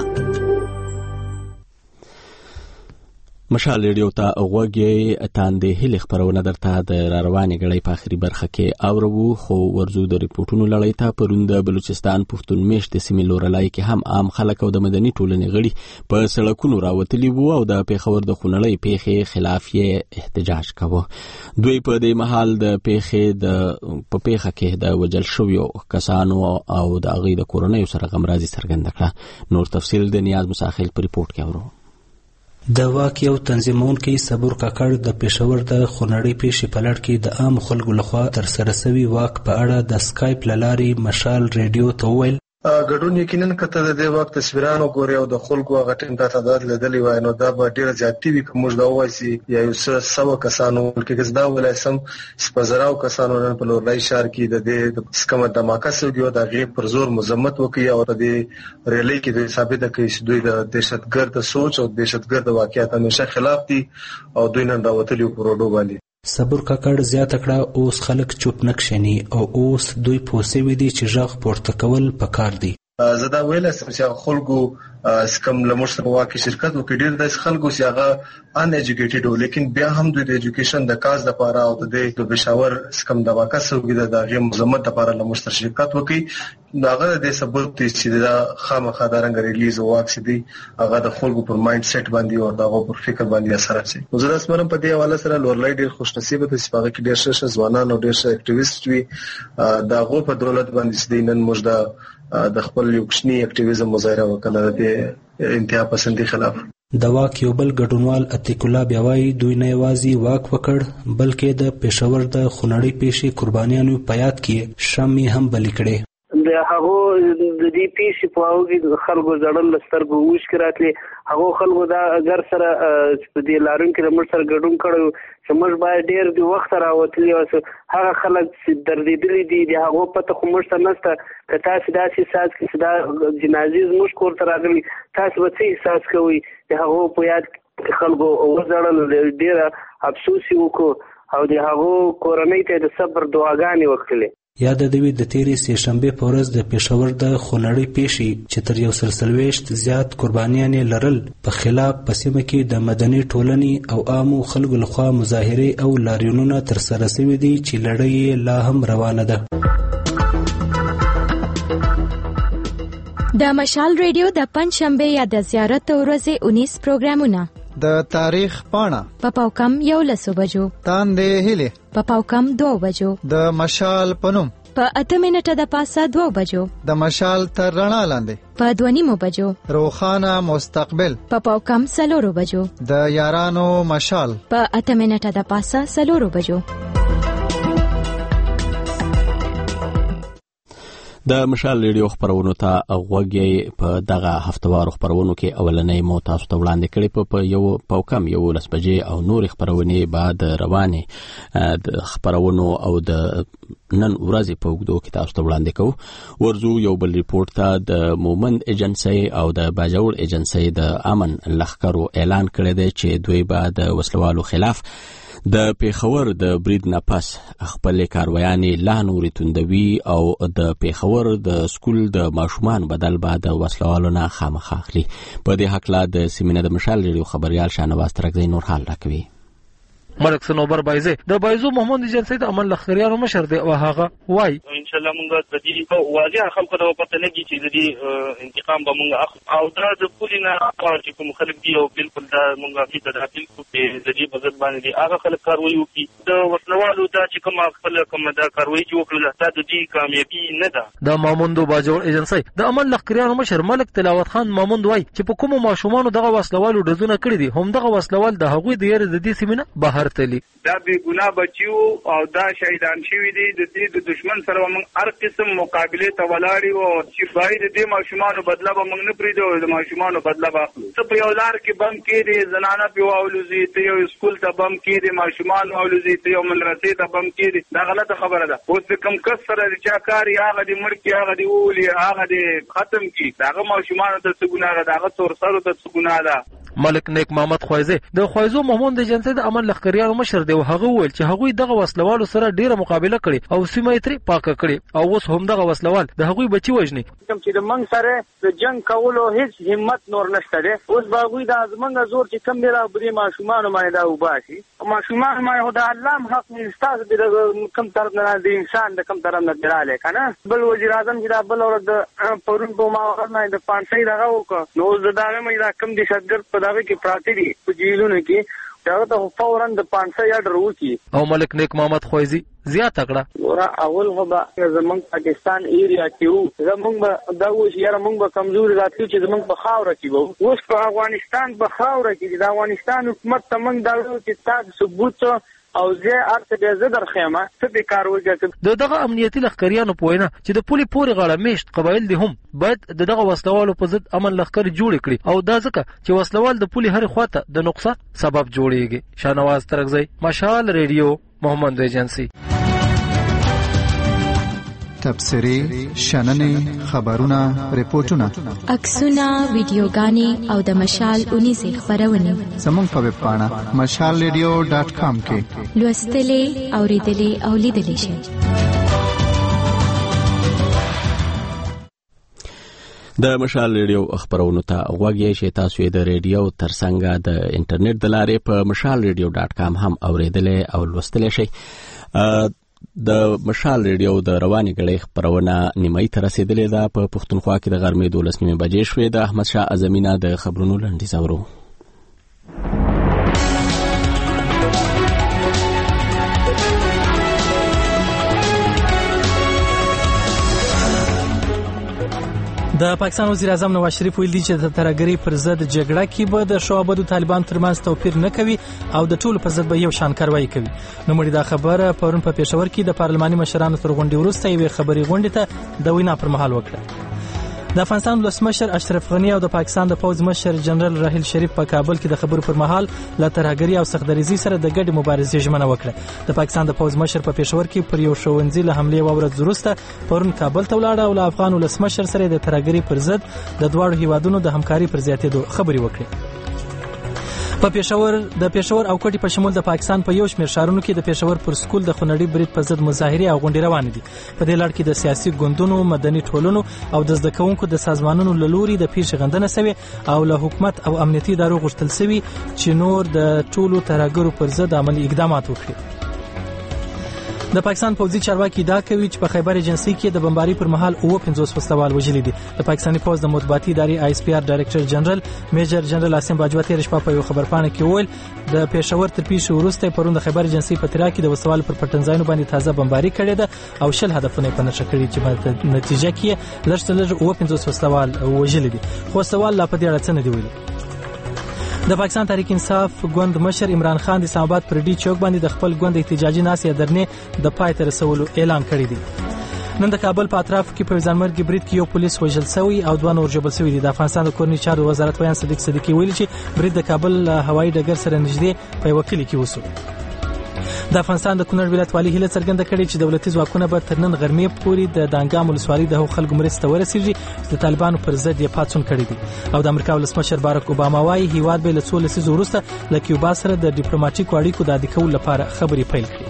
مشال ریډیو ته غوږی تاندې هلي خبرونه درته د رواني غړي په اخري برخه کې اورو خو ورزو د ریپورتونو لړۍ ته پروند بلوچستان پښتون میشت سیمې لورلای کې هم عام خلک او د مدني ټولنې غړي په سړکونو راوتلي وو او د پیښور د خونړۍ پیښې خلاف یې احتجاج کاوه دوی په دې محل د پیښې د په پیښه کې د وجل شویو کسانو او د هغوی د کورنۍ سره غمرازي څرګنده کړه نور تفصیل د نیاز مساخیل په ریپورت کې اورو د واک یو تنظیمونکي صبر کاکړ د پېښور د خونړۍ پیښې په لړ کې د عام خلکو لخوا ترسره شوي واک په اړه د سکایپ له لارې مشال ریډیو ته وویل ګډون یقینا کته د دې وخت تصویرانو ګوري او د خلکو هغه ټیم ته تعداد لیدلی وای نو دا به ډیره زیاتې وي کوم دا وایي یا یو څه سو کسانو کې کزدا ولای سم سپزراو کسانو نن په لورلای شهر کې د دې سکمه دماکه سوګیو د غیب پر زور مذمت وکي او د ریلی کې د ثابته کوي چې دوی د دهشتګرد سوچ او دهشتګرد واقعیت همیشه خلاف دي او دوی نن راوتلی پروډو باندې صبر کاکړ زیاته کړه اوس خلک چوپ نه کښیني او اوس دوی پوسې وي دي چې ژغ پورته کول پکار دي زدا ویل چې خلکو سکم لمر سره واکه شرکت وکړي ډیر د خلکو چې هغه ان ایجوکیټډ و لیکن بیا هم د ایجوکیشن د کاز د لپاره او د پېښور سکم د واکه سوګي د غیم مزمت لپاره لمر سره شرکت وکړي داغه د ثبوت چې دا خامخا د رنګ ریلیز واکس دي هغه د خلکو پر مایند سیټ باندې او دغه پر فکر باندې اثر اچي زه د اسمرم په دې حواله سره لورلای ډیر خوش نصیب ته چې هغه کې ډیر ښه ځوانان او ډیر ښه اکټیویسټ وي دغه په دولت باندې چې نن موږ د د خپل یو کشنی اکټیویزم مظاهره وکړه د انتها پسندي خلاف د واک یو بل ګډونوال عتیق الله بیاوي دوی نه یوازې واک وکړ بلکې د پېښور د خونړۍ پیښې قربانیانو په یاد کې شمې هم بلې کړې د هغه د دې پیښې په اوږي د خلکو زړل سترګو وښ کړاتلې هغه خلکو دا اگر سره په دې لارون کې موږ سره ګډون کړو چې موږ باید ډېر د وخت راوتلی او هغه خلک چې دردېدلي دي د هغه پته خو موږ سره نشته که تاسو داسې احساس کوئ چې دا جنازې زموږ کور ته راغلي تاسو به څه احساس کوئ د هغه په یاد خلکو وزړل ډېره افسوس یې وکړو او د هغه کورنۍ ته د صبر دعاګانې وکړلې یاد د دوی د تیرې سې شنبې په ورځ د پېښور د خونړۍ پیښې چې تر یو سل څلوېښت زیات قربانیانې لرل په خلاف په سیمه کې د مدني ټولنې او عامو خلکو لخوا مظاهرې او لاریونونه ترسره شوي دي چې لړۍ لا هم روانه ده. د مشال ریډیو د پنځ شنبې یا د زیارت ورځې اونیس پروګرامونه د تاریخ پاڼه په پاوکم یو لسو بجو تاندې هیله په پاوکم دو بجو د مشال پنوم په اته منټه د پاسه دو بجو د مشال تر رڼا لاندې په دوه نیمو بجو روخانه مستقبل په پاوکم سلورو بجو د یارانو مشال په اته منټه د پاسه سلورو بجو. د مشال ریډیو خبرونو ته غوږی په دغه هفتوارو خبرونو کې اولنۍ مو تاسو ته وړاندې کړې په یو پاوکم یو لس بجې او نور خبرونې بعد روانې د خبرونو او د نن ورځې په وګړو کې تاسو ته وړاندې کوو. ورزو یو بل ریپورت ته د مومند ایجنسی او د باجوړ ایجنسی د امن لخکرو اعلان کړی دی چې دوی به د وسلوالو خلاف د پېښور د برید نه پس خپل کاروایانې لا نورې توندوي او د پېښور د سکول د ماشومان بدل به د وسلوالو نه خامخا اخلي. په دې هکله د سیمینه د مشال ریډیو خبریال شاهنواز ترکزی نور حال راکوي. ملک سنوبر بایزه د بایزو محمد ایجنسی د عمل لخریانو مشر دی او هغه وای ان شاء الله موږ د دې واضح خلکو ته پته لګي چې د دې انتقام به موږ اخلو او دا د پولینا چې کوم خلک دی او بالکل دا موږ په دې تدابیر کو چې د دې په ځای باندې هغه خلک کاروي وکړي د وسلوالو دا چې کوم خپل کوم دا کاروي چې وکړل دا د دې کامیابی نه ده. د ماموندو باجوړ ایجنسی د عمل لخریانو مشر ملک تلاوت خان ماموند وای چې په کوم ماشومان دغه وسلوالو ډزونه کړی دي هم دغه وسلوال د هغوی د یره د دې سیمینه بهر تلی دا بی ګناه بچیو او دا شهیدان شوی دي د دې د دشمن سره موږ هر قسم مقابله ته ولاړی او چې باید د ماشومان بدله به موږ نه پریدو د ماشومان بدله واخلو. ته په یو لار کې بم کې دي زنانه په اولوزي ته یو سکول ته بم کې دي ماشومان اولوزي ته یو مدرسې ته بم کې دي دا غلطه خبره ده. اوس کوم کس سره چې کاری هغه د مړ کې هغه دی ولي هغه دی ختم کی هغه ماشومان ته څه ګناه ده هغه تور سره ته څه ګناه ده. ملک نیک محمد خوایزه د خوایزو محمود ایجنسی د عمل لخریانو مشر دی او هغه ویل چې هغوی دغه وسلوالو سره ډیره مقابله کړي او سیمه یې ترې پاکه کړي او اوس هم دغه وسلوال د هغوی بچي وژني. کوم چې د منګ سره د جنگ کولو هیڅ همت نور نشته دی. اوس باغوی د ازمنګ زور چې کم دی را بری ماشومان باندې دا وباسي ماشومان باندې د الله حق نستاز د کم طرف نه د انسان د کم طرف نه دراله کنه. بل وزیر اعظم چې دا بل ور د پرون په ماور نه د پانسي دغه وک نو زداغه مې دا کم دي شدګر په دغه کې پراتی دي په جیلونو کې دا ته فورا د پانسي اډر وکي. او ملک نیک محمد خوایزي زیات تکړه ورا اول هو با زمونږ پاکستان ایریا کې وو زمونږ دا وو چې یاره مونږ به کمزوري راتلو چې زمونږ په خاوره کې وو. اوس په افغانستان په خاوره کې د افغانستان حکومت ته مونږ دا وو چې تاسو ثبوت او زه ارته به زه در خیمه څه به کار وکړم. د دغه امنیتي لخکریانو په وینا چې د پولی پورې غاړه میشت قبایل دي هم باید د دغه وسلوالو په ضد امن لخکر جوړ کړي او دا ځکه چې وسلوال د پولی هر خواته د نقصان سبب جوړیږي. شاهنواز ترکزی مشال ریډیو محمد ایجنسی. تبصری شننې خبرونه ریپورتونه عکسونه ویډیوګانې او د مشال اونیزه خبرونه زموږ په ویب پاڼه مشال ریډیو ډاټ کام کې لوستلې اوریدلې او لیدلې شئ. د مشال ریډیو خبرونو ته غوږ یې شئ. تاسو یې د ریډیو ترڅنګ د انټرنیټ د لارې په مشال ریډیو ډاټ کام هم اورېدلی او لوستلی شئ. د مشال ریډیو د روانې غړۍ خبرونه نیمایي ته رسېدلې ده. په پښتونخوا کې د غرمې دولس نیمې بجې شوې. د احمدشاه اعظمي نه د خبرونو لنډیز اورو. د پاکستان وزیر اعظم نواز شریف ویلي چې د ترهګرۍ پر ضد جګړه کې به د شعبدو طالبان ترمنځ توپیر نه کوي او د ټولو په ضد به یو شان کاروایی کوي. نو مړي دا خبره پرون په پېښور کې د پارلماني مشرانو تر غونډې وروسته یوې خبري غونډې ته د وینا پر مهال وکړه. د افغانستان ولسمشر اشرف غنی او د پاکستان د پوځ مشر جنرال راحیل شریف په کابل کې د خبرو پر مهال له ترهګرۍ او سختدریزۍ سره د ګډې مبارزې ژمنه وکړه. د پاکستان د پوځ مشر په پېښور کې پر یو ښوونځي له حملې یوه ورځ وروسته پرون کابل ته ولاړ او له افغان ولسمشر سره د ترهګرۍ پر ضد د دواړو هیوادونو د همکارۍ پر زیاتېدو خبرې وکړې. په پېښور د پېښور او کوټي په شمول د پاکستان په یو شمېر ښارونو کې د پېښور پر سکول د خونړي برید په ضد مظاهرې او غونډې روانې دي. په دې لړ کې د سیاسي ګوندونو، مدني ټولنو او د زده کوونکو د سازمانونو له لوري د پیښې غندنه شوې او له حکومت او امنیتي ادارو غوښتل شوي چې نور د ټولو ترهګرو پر ضد عملي اقدامات وکړي. د پاکستان پوځي چارواکي دا کوي چې په خیبر ایجنسي کې د بمباري پر مهال اوه پنځوس وسلوال وژلي دي. د پاکستاني پوځ د مطبوعاتي ادارې آی اس پی آر ډایرکټر جنرال میجر جنرال عاصم باجوا تېره شپه په یو خبرپاڼه کې وویل د پېښور تر پیښې وروسته پرون د خیبر ایجنسي په تیرا کې د وسلوالو پر پټنځایونو باندې تازه بمباري کړې ده او شل هدفونه په نښه کړي چې په نتیجه کې لږ تر لږه اوه پنځوس وسلوال وژلي دي. خو وسلوال لا په دې اړه څه نه دي ویلي. د پاکستان تحریک انصاف ګوند مشر عمران خان د اسلام آباد پر ډي چوک باندې د خپل ګوند احتجاجي ناستې درنې د پای ته رسولو اعلان کړی دی. نن د کابل په اطراف کې په ځانمرګي برید کې یو پولیس وژل شوی او دوه نور ژوبل شوي دي. د افغانستان د کورنۍ چارو وزارت ویان صدیق صدیقي ویلي چې برید د کابل هوایي ډګر سره نږدې په یوه کلي کې وشو. د افغانستان د کونړ ولایت والي هیله څرګنده کړې چې دولتي ځواکونه به تر نن غرمې پورې د دانګام ولسوالۍ د هغو خلکو مرستې ته ورسېږي چې د طالبانو پر ضد یې پاڅون کړی دی. او د امریکا ولسمشر باراک اوباما وایي هیواد به له څو لسیزو وروسته له کیوبا سره د ډیپلوماټیکو اړیکو د عادي کولو لپاره خبرې پیل کړي.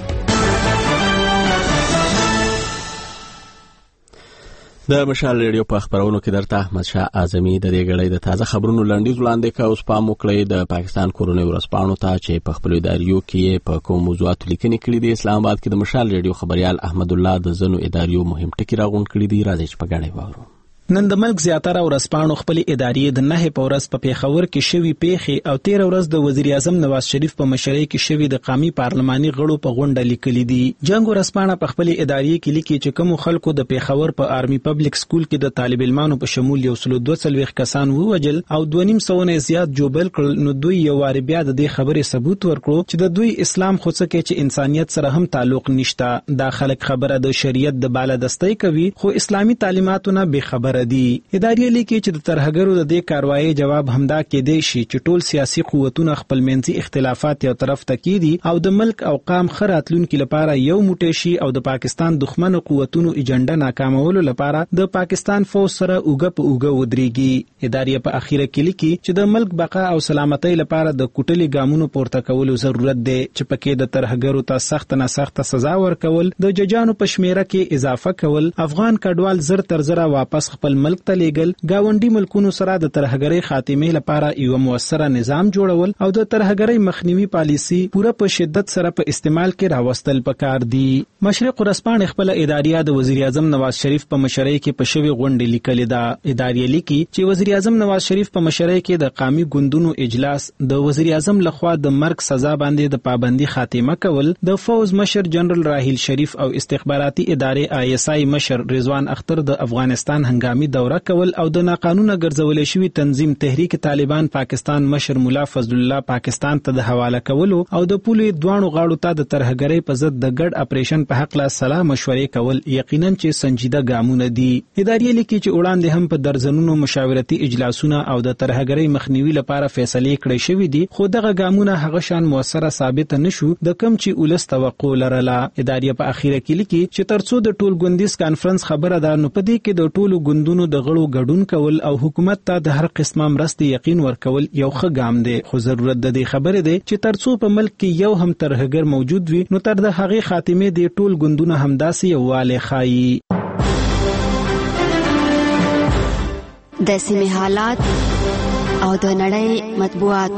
د مشال ریډیو په خبرونو کې درته احمدشاه اعظمي د دې غړۍ د تازه خبرونو لنډیز وړاندې کړ. اوس پام وکړئ د پاکستان کورنۍ ورځپاڼو ته چې په خپلو اداریو کې په کوم موضوعاتو لیکنې کړي دي. اسلام آباد کې د مشال ریډیو خبريال احمد الله د ځینو اداریو مهم ټکي راغونډ کړي دي. راځئ چې په ګډه واورو. نن د ملک زیاتره ورځپاڼو خپل ادارې د نه په ورځ په پېښور کې شوی پیښې او تیر ورځ د وزیر اعظم نواز شریف په مشرۍ کې شوی د قومي پارلماني غړو په غونډه لیکلي دي. جنگ ورځپاڼه په خپل ادارې کې لیکي چې کوم خلکو د پېښور په آرمي پبلک سکول کې د طالب علمانو په شمول یو سل دوه څلوېښت کسان ووجل او دوه نیم سوه نه زیات جوبل کړل. نو دوی یو وار بیا د دې خبرې ثبوت ورکړو چې د دوی اسلام خو څه کې چې انسانیت سره هم تعلق نشته. دا خلک خبره د شریعت د بالادستۍ کوي خو اسلامي تعلیماتونه به خبره دي. ادارې لیکي چې د ترهګرو د دې کاروایی جواب همدا کېدی شي چې ټول سیاسي قوتونه خپل منځي اختلافات یو طرف ته کیدي او د ملک او قام خراتلونکو لپاره یو موټی شي او د پاکستان دښمن قوتونو ایجنډا ناکامولو لپاره د پاکستان فوج سره اوګه په اوګه ودرېږي. ادارې په اخیره کې لیکي چې د ملک بقا او سلامتۍ لپاره د کوټلي ګامونو پورته کولو ضرورت دی چې پکې د ترهګرو ته سخت نه سخت سزا ورکول، د ججانو په شمیره کې اضافه کول، افغان کډوال زر تر زره واپس خپل ملک ته لیږل، گاونډي ملکونو سره د ترهګرۍ خاتمې لپاره یو موثره نظام جوړول او د ترهګرۍ مخنیوي پالیسی پوره په شدت سره په استعمال کې راوستل پکار دي. مشرق ورځپاڼه خپل ادارې د وزیر اعظم نواز شریف په مشرۍ کې په شوی غونډه لیکلې ده. ادارې لیکي چې وزیر اعظم نواز شریف په مشرۍ کې د قومي ګوندونو اجلاس، د وزیر اعظم لخوا د مرګ سزا باندې د پابندي خاتمه کول، د فوز مشر جنرال راحیل شریف او استخباراتي ادارې آی اس آی مشر رضوان اختر د افغانستان هنګامي دوره کول او د ناقانونه ګرځول شوی تنظیم تحریک طالبان پاکستان مشر مولا فضل الله پاکستان ته د حواله کولو او د پولې دوانو غاړو ته د ترهګرۍ په ضد د ګډ اپریشن په حق لا سلام مشورې کول یقینا چې سنجیده ګامونه دي. ادارې لیکي چې وړاندې هم په درزنونو مشاورتي اجلاسونه او د ترهګرۍ مخنیوي لپاره فیصلې کړې شوې دي خو دغه ګامونه هغه شان موثره ثابت نشو د کم چې ولس توقع لرله. ادارې په اخیره کې لیکي چې ترڅو د ټول ګوندیز کانفرنس خبره ده نو په دې کې د ټولو ګوندونو د غړو ګډون کول او حکومت ته د هر قسمه مرستې یقین ورکول یو ښه ګام دی. خو ضرورت د دې خبرې دی چې ترڅو په ملک کې یو هم ترهګر موجود وي نو تر د هغې خاتمې د ټول ګوندونه همداسې یووالی ښایي. د سیمې حالات او د نړۍ مطبوعات.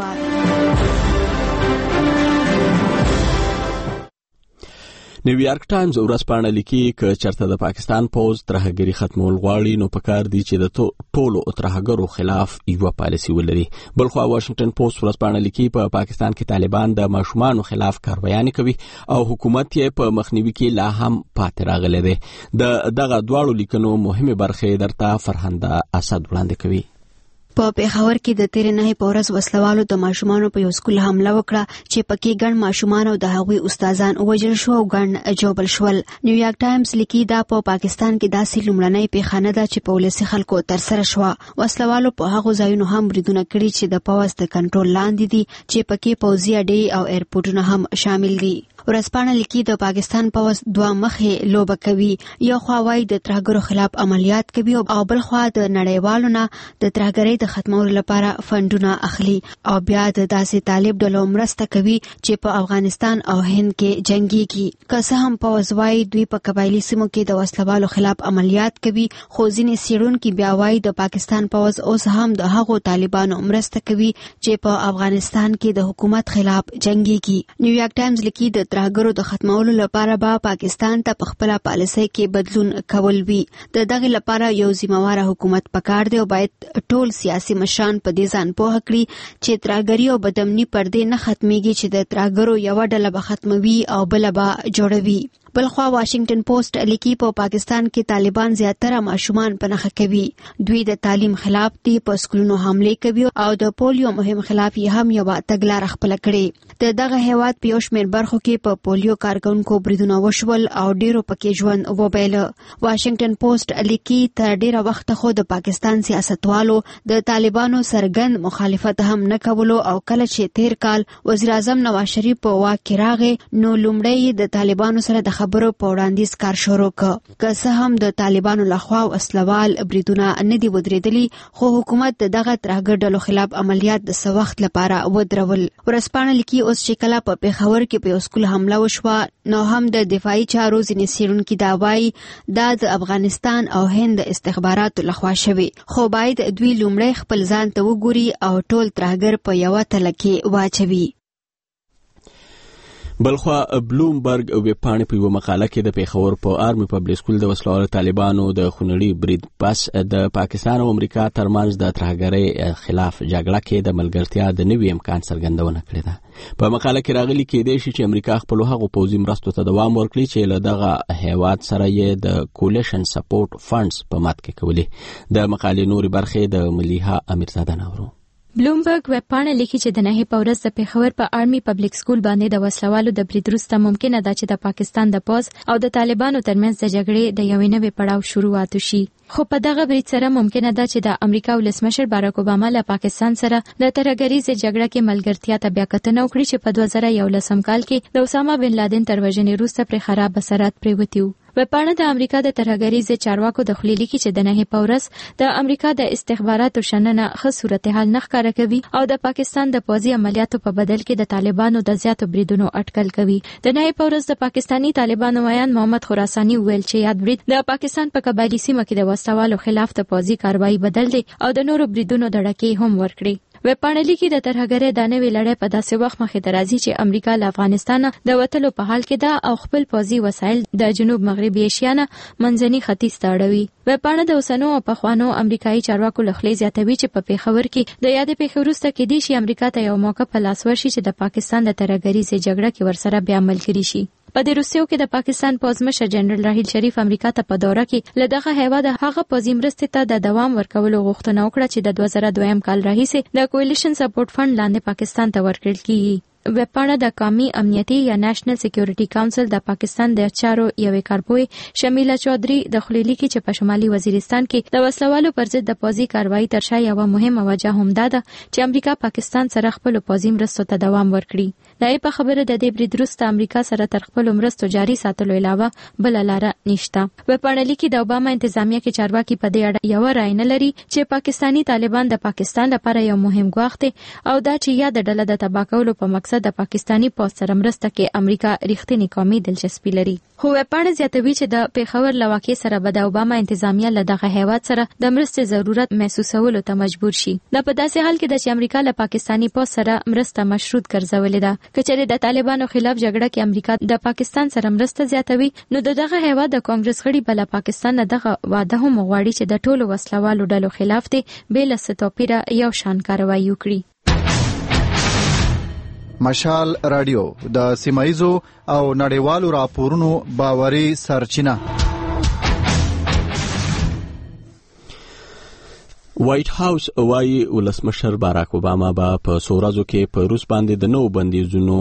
نیویارک ټایمز ورځپاڼه لیکي چې چرته د پاکستان پوز ترهګری ختمول غواړي نو پکار دي چې د ټولو ترهګرو خلاف یو پالیسي ولري. بلخو واشنگټن پوسټ ورځپاڼه لیکي په پا پاکستان کې طالبان د ماشومانو خلاف کاروایي کوي او حکومت یې په مخنیوي کې لا هم پاتې راغلی دی. د دغه دواړو لیکنو مهمه برخه درته فرهنده اسد وړاندې کوي. په پیښور کې د تیر نه په ورځ وسلوالو د ماشومانو په یو سکول حمله وکړه چې پکې ګڼ ماشومان او د هغوی استادان وژل شو او ګڼ جوبل شول. نیویارک ټایمز لیکي دا په پا پاکستان کې داسې لومړنۍ پیښه نه ده چې په ولسي خلکو ترسره شوه. وسلوالو په هغو ځایونو هم بریدونه کړي چې د پوځ د کنټرول لاندې دي چې پکې پوځي اډې او ایرپورټونه هم شامل دي. ورځپاڼه لیکي د پاکستان پوځ دوه مخې لوبه کوي. یو خوا وايي د ترهګرو خلاف عملیات کوي او بل خوا د نړیوالو نه د ترهګرۍ د ختمولو لپاره فندونه اخلي او بیا د داسې طالب ډلو مرسته کوي چې په افغانستان او هند کې جنگيږي. که څه هم پوځ وايي دوی په قبایلی سیمو کې د وسلوالو خلاف عملیات کوي، خو ځینې څېړونکي بیا وايي د پاکستان پوځ اوس هم د هغو طالبانو مرسته کوي چې په افغانستان کې د حکومت خلاف جنگيږي. نیویارک ټایمز لیکي د ترهګرو د ختمولو لپاره به پاکستان ته په خپله پالیسۍ کې بدلون کول وي. د دغې لپاره یو ذمہواره حکومت پکار دی او باید ټول سیاسي مشران په دې ځان پوه کړي چې ترهګري او بدامني پر دې نه ختميږي چې د ترهګرو یوه ډله به ختموي او بله به جوړوي. بلخوا واشنگټن پوسټ لیکي په پاکستان کې طالبان زیاتره ماشومان په نښه کوي. دوی د تعلیم خلاف دي، په سکولونو حملې کوي او د پولیو مهم خلاف یې هم یوه تګلاره خپله کړې. د دغه هیواد په یو شمېر برخو کې په پولیو کارکوونکو بریدونه وشول او ډیرو پکې ژوند وبایله. واشنگټن پوسټ لیکي تر ډیره وخته خو د پاکستان سیاستوالو د طالبانو سرګند مخالفت هم نه کولو او کله چې تیر کال وزیر اعظم نواز شریف په واک کې راغی نو لومړی د طالبانو سره د خبرو په وړاندیز کار شروع کړ. که څه هم د طالبانو لخوا وسلوال بریدونه نه دي ودرېدلي، خو حکومت د دغه ترهګر ډلو خلاف عملیات د څه وخت لپاره ودرول. ورځپاڼه لیکي اوس چې کله په پیښور کې په یو سکول حمله وشوه نو هم د دفاعي چارو ځینې څېړونکي دا وایي دا د افغانستان او هند د استخباراتو لخوا شوي، خو باید دوی لومړی خپل ځان ته وګوري او ټول ترهګر په یوه تله کې واچوي. بلخوا بلومبرګ ویبپاڼې په یوه مقاله کې د پیښور په آرمي پبلک سکول د وسلوالو طالبانو د خونړي برید پس د پاکستان او امریکا ترمنځ د ترهګرۍ خلاف جګړه کې د ملګرتیا د نوي امکان څرګندونه کړې ده. په مقاله کې راغلي کېدای شي چې امریکا خپلو هغو پوځي مرستو ته دوام ورکړي چې له دغه هیواد سره یې د کولیشن سپورټ فنډز په مات کې کولې. د مقالې نورې برخې د ملیحه امیرزاده نورو. بلومبرګ ویبپاڼه لیکي چې د نهي په ورځ د پیښور په آرمي پبلک سکول باندې د وسلوالو د برید وروسته ممکنه ده چې د پاکستان د پوځ او د طالبانو ترمنځ د جګړې د یوې نوې پړاو شروعات وشي. خو په دغه برید سره ممکنه ده چې د امریکا ولسمشر باراک اوباما له پاکستان سره د ترهګریزې جګړه کې ملګرتیا ته بیا کتنه وکړي چې په دوه زره یولسم کال کې د اسامه بن لادن تر وژنې وروسته پرې خراب اثرات پرېوتي وو. ویبپاڼه د امریکا د ترهګریزې چارواکو د خولې لیکي چې د نهي په ورځ د امریکا د استخباراتو شننه ښه صورتحال نه ښکاره کوي او د پاکستان د پوځي عملیاتو په بدل کې د طالبانو د زیاتو بریدونو اټکل کوي. د نهي په ورځ د پاکستانی طالبانو ویان محمد خراسانی ویل چې یاد برید د پاکستان په قبایلی سیمه کې د وسلوالو خلاف د پوځي کاروایی بدل دی او د نورو بریدونو د ډکې هم ورکړي. ویبپاڼه لیکي د ترهګرۍ دا نوې لړۍ په داسې وخت مخې ته راځي چې امریکا له افغانستانه د وتلو په حال کې ده او خپل پوځي وسایل د جنوب مغربي ایشیا نه منځني ختیځ ته اړوي. ویبپاڼه د اوسنو او پخوانو امریکایي چارواکو له خولې زیاتوي چې په پیښور کې د یادې پیښې وروسته کېدای شي امریکا ته یو موقع په لاس ورشي چې د پاکستان د ترهګریزې جګړه کې ورسره بیا ملګري شي. په دې روسیو کې د پاکستان پوځ مشر جنرال راحیل شریف امریکا ته په دوره کې له دغه هیواد هغه پوځي مرستې ته د دوام ورکولو غوښتنه وکړه چې د دوه زره دویم کال راهیسې د کولیشن سپورټ فند لاندې پاکستان ته ورکړل کیږي. ویبپاڼه د قومي امنیتي یا نېشنل سکیورټي کونسل د پاکستان د چارو یوې کارپوی شمیله چودري د خولې لیکي چې په شمالي وزیرستان کې د وسلوالو پر ضد د پوځي کاروایی تر شا یوه مهمه وجه هم دا ده چې امریکا پاکستان سره خپل پوځي مرستو ته دوام ورکړي. دا یې په خبره د دې برید وروسته امریکا سره تر خپل مرستو جاري ساتلو علاوه بل لاره نشته. ویبپاڼه لیکي د اوباما انتظامیه کې چارواکي په دې اړه یو رائے نه لري چې پاکستانی طالبان د پاکستان لپاره یو مهم ګواښ دی او دا چې یا د ډله د تباه کولو په مقصد مقصد د پاکستانی پوځ سره مرسته کې امریکا رښتینی قومي دلچسپي لري. خو وپاڼه زیاتوي چې د پیښور له واقعې سره به د اوباما انتظامیه له دغه هیواد سره د مرستې ضرورت محسوسولو ته مجبور شي. دا په داسې حال کې ده چې امریکا له پاکستانی پوځ سره مرسته مشروط ګرځولې ده. که چېرې د طالبانو خلاف جګړه کې امریکا د پاکستان سره مرسته زیاتوي نو د دغه هیواد د کانګرس غړي بل پاکستان نه دغه واده هم غواړي چې د ټولو وسلوالو ډلو خلاف دي بې له څه توپیره یو شان کاروایی وکړي. مشال رادیو د سیمایزو او نړیوالو راپورونو باوري سرچینه. وایټ هاوس وايي ولسمشر باراک اوباما به په څو ورځو کې په روس باندې د نوو بندیزونو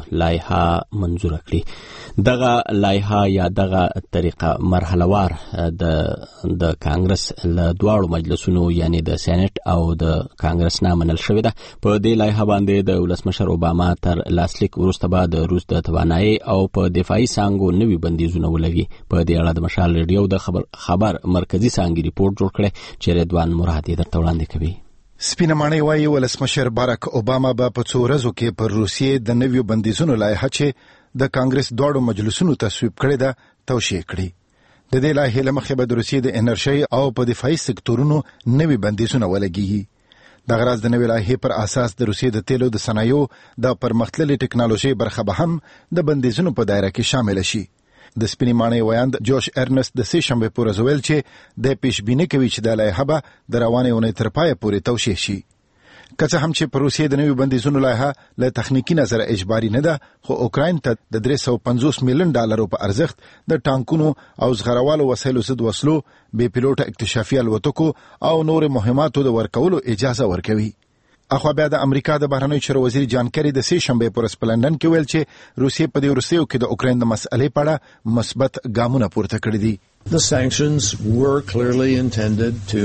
لایحه منظوره کړي. دغه لایحه یا دغه طریقه مرحلهوار د د کانګرس له دواړو مجلسونو یعنی د سېنات او د کانګرس نه منل شوې ده. په دې لایحه باندې د ولسمشر اوباما تر لاسلیک وروسته به د روس د توانایي او په دفاعي څانګو نوي بندیزونه ولګي. په دې اړه د مشال ریډیو د خبر خبر مرکزی څانګې ریپورت جوړ کړی چې رضوان مراد درته وړاندې کوي. سپینه ماڼۍ وايي ولسمشر باراک اوباما به په څو ورځو کې پر روسیې د نویو بندیزونو لایحه چې د کانګرس دواړو مجلسونو تصویب کړې ده توشیح کړي. د دې لایحې له مخې به د روسیې د انرژۍ او په دفاعي سکتورونو نوي بندیزونه ولګي. دغه راز د نوې لایحې پر اساس د روسیې د تیلو د صنایعو د پرمختللې ټکنالوژي برخه به هم د بندیزونو په دایره کې شامل شي. د سپینې ماڼۍ ویاند جوش ارنست د سې شنبې په ورځ ویل چې د پیشبیني کوي چې د لایحه به د روانې اونۍ تر پایه پورې توشیح شي. که څه هم چې په روسیې د نویو بندیزونو لایحه له تخنیکي نظره اجباري نه ده خو اوکراین ته د درې سوه پنځوس میلیون ډالرو په ارزښت د ټانکونو او زغروالو وسایلو ضد وسلو بې پیلوټه اکتشافي الوتکو او نور مهماتو د ورکولو اجازه ورکوي. اخوا بیا د امریکا د بهرنیو چارو وزیر جان کری د سې شنبې په ورځ په لندن کې ویل چې روسیې په دې وروستیو کې د اوکراین د مسئلې په اړه مثبت ګامونه پورته کړي دي. The sanctions were clearly intended to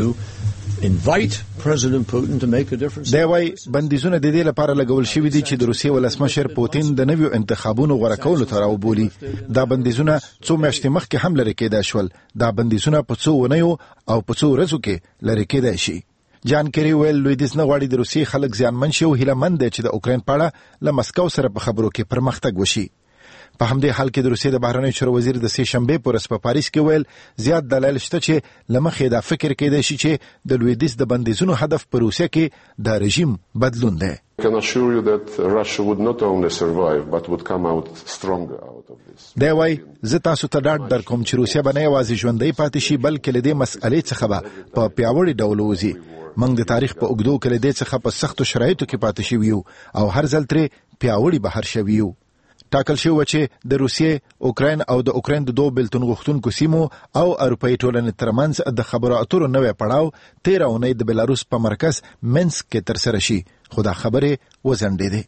invite President Putin to make a difference. دا وايي بندیزونه د دې لپاره لګول شوي دي چې د روسیې ولسمشر پوتین د نویو انتخابونو غوړه کولو ته راوبولي. دا بندیزونه څو میاشتې مخکې هم لرې کېدای شول. دا بندیزونه په څو اونیو او په څو ورځو کې لرې کېدای شي. جان کری ویل لویدیځ نه غواړي د روسیې خلک زیانمن شي او هیله مند دی چې د اوکراین په اړه له مسکو سره په خبرو کې پرمختګ وشي. په همدې حال کې د روسیې د بهرنیو چارو وزیر د سې شنبې په ورځ په پاریس کې ویل زیات دلایل شته چې له مخې دا فکر کېدای شي چې د لویدیځ د بندیزونو هدف په روسیه کې د رژیم بدلون دی. I can assure you that Russia would not only survive but would come out stronger out of this. دا وايي زه تاسو ته ډاډ درکوم چې روسیه به نه یوازې ژوندۍ پاتې شي بلکې له دې مسئلې څخه به په پیاوړي ډول وځي. موږ د تاریخ په اوږدو کې له دې څخه په سختو شرایطو کې پاتې شوي یو او هر ځل ترې پیاوړي بهر شوي یو. ټاکل شوی چې د روسیې، اوکراین او د اوکراین د دوه بېلتون غوښتونکو سیمو او اروپایي ټولنې ترمنځ د خبرو اترو نوی پړاو تېره اونۍ د بلاروس په مرکز منسک کې ترسره شي، خو دا خبرې وځنډېدې.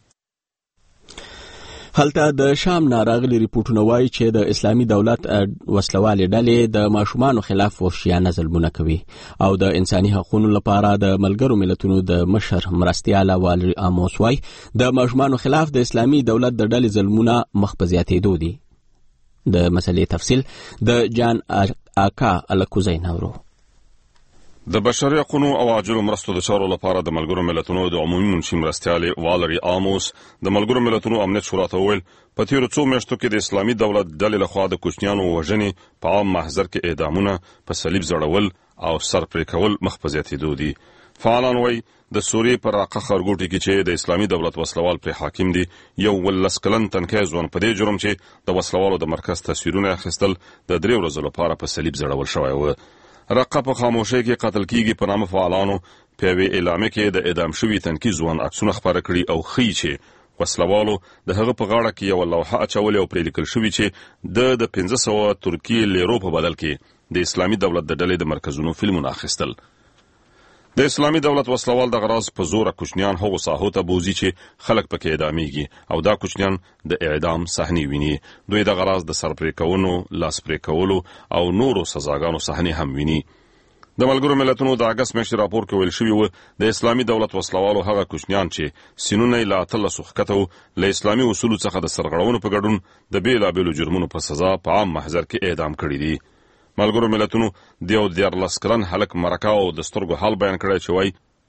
هلته د شام ناراغلي ریپورتونه وایي چې د اسلامي دولت وسلوالې ډلې د ماشومانو خلاف وحشیانه ظلمونه کوي او د انساني حقوقو لپاره د ملګرو ملتونو د مشر مرستیاله والری آموس وایي د ماشومانو خلاف د اسلامي دولت د ډلې ظلمونه مخ په زیاتېدو دي. د مسلې تفصیل د جان آکا الکوزی نورو. د بشري حقوقو او عاجلو مرستو د چارو لپاره د ملګرو ملتونو د عمومي منشي مرستیالې والری آموس د ملګرو ملتونو امنیت شورا ته وویل په تیرو څو میاشتو کې د اسلامي دولت ډلې لخوا د کوچنیانو وژنې په عام محضر کې اعدامونه په صلیب ځړول او سر پرې کول مخ په زیاتېدو دي. فعالان وایي د سوریې پر راقه ښارګوټي کې چې د اسلامي دولت وسلوال پرې حاکم دي یو ولس کلن تنکی ځوان په دې جرم چې د وسلوالو د مرکز تصویرونه اخیستل د درې ورځو لپاره په صلیب ځړول شوی و. رقه په خاموشۍ کې قتل کیږي په نامه فعالانو په یوې اعلامیه کې د اعدام شوي تنکي ځوان عکسونه خپاره کړي او ښیي چې وسلوالو د هغه په غاړه کې یوه لوحه اچولې او پرې لیکل شوي چې د د پنځه سوه ترکي لیرو په بدل کې د اسلامي دولت د ډلې د مرکزونو فلمونه اخیستل. د اسلامي دولت وسلوال د غراض په زوره کوچنیان هغو ساحو ته بوزي چې خلک پکې اعدامیږي او دا کوچنیان د اعدام صحنې ویني. دوی د غراض د سر پرې کولو، لاس پرې کولو او نورو سزاګانو صحنې هم ویني. د ملګرو ملتونو د اګست میاشتې راپور کې ویل شوي و د اسلامي دولت وسلوالو هغه کوچنیان چې سینونه یې له اتلسو ښکته و له اسلامي اصولو څخه د سرغړونو په ګډون د بېلابېلو جرمونو په سزا په عام محضر کې اعدام کړي دي. ملګرو ملتونو د یو دیارلس کلن هلک مرکه او د سترګو حال بیان کړی چې وایي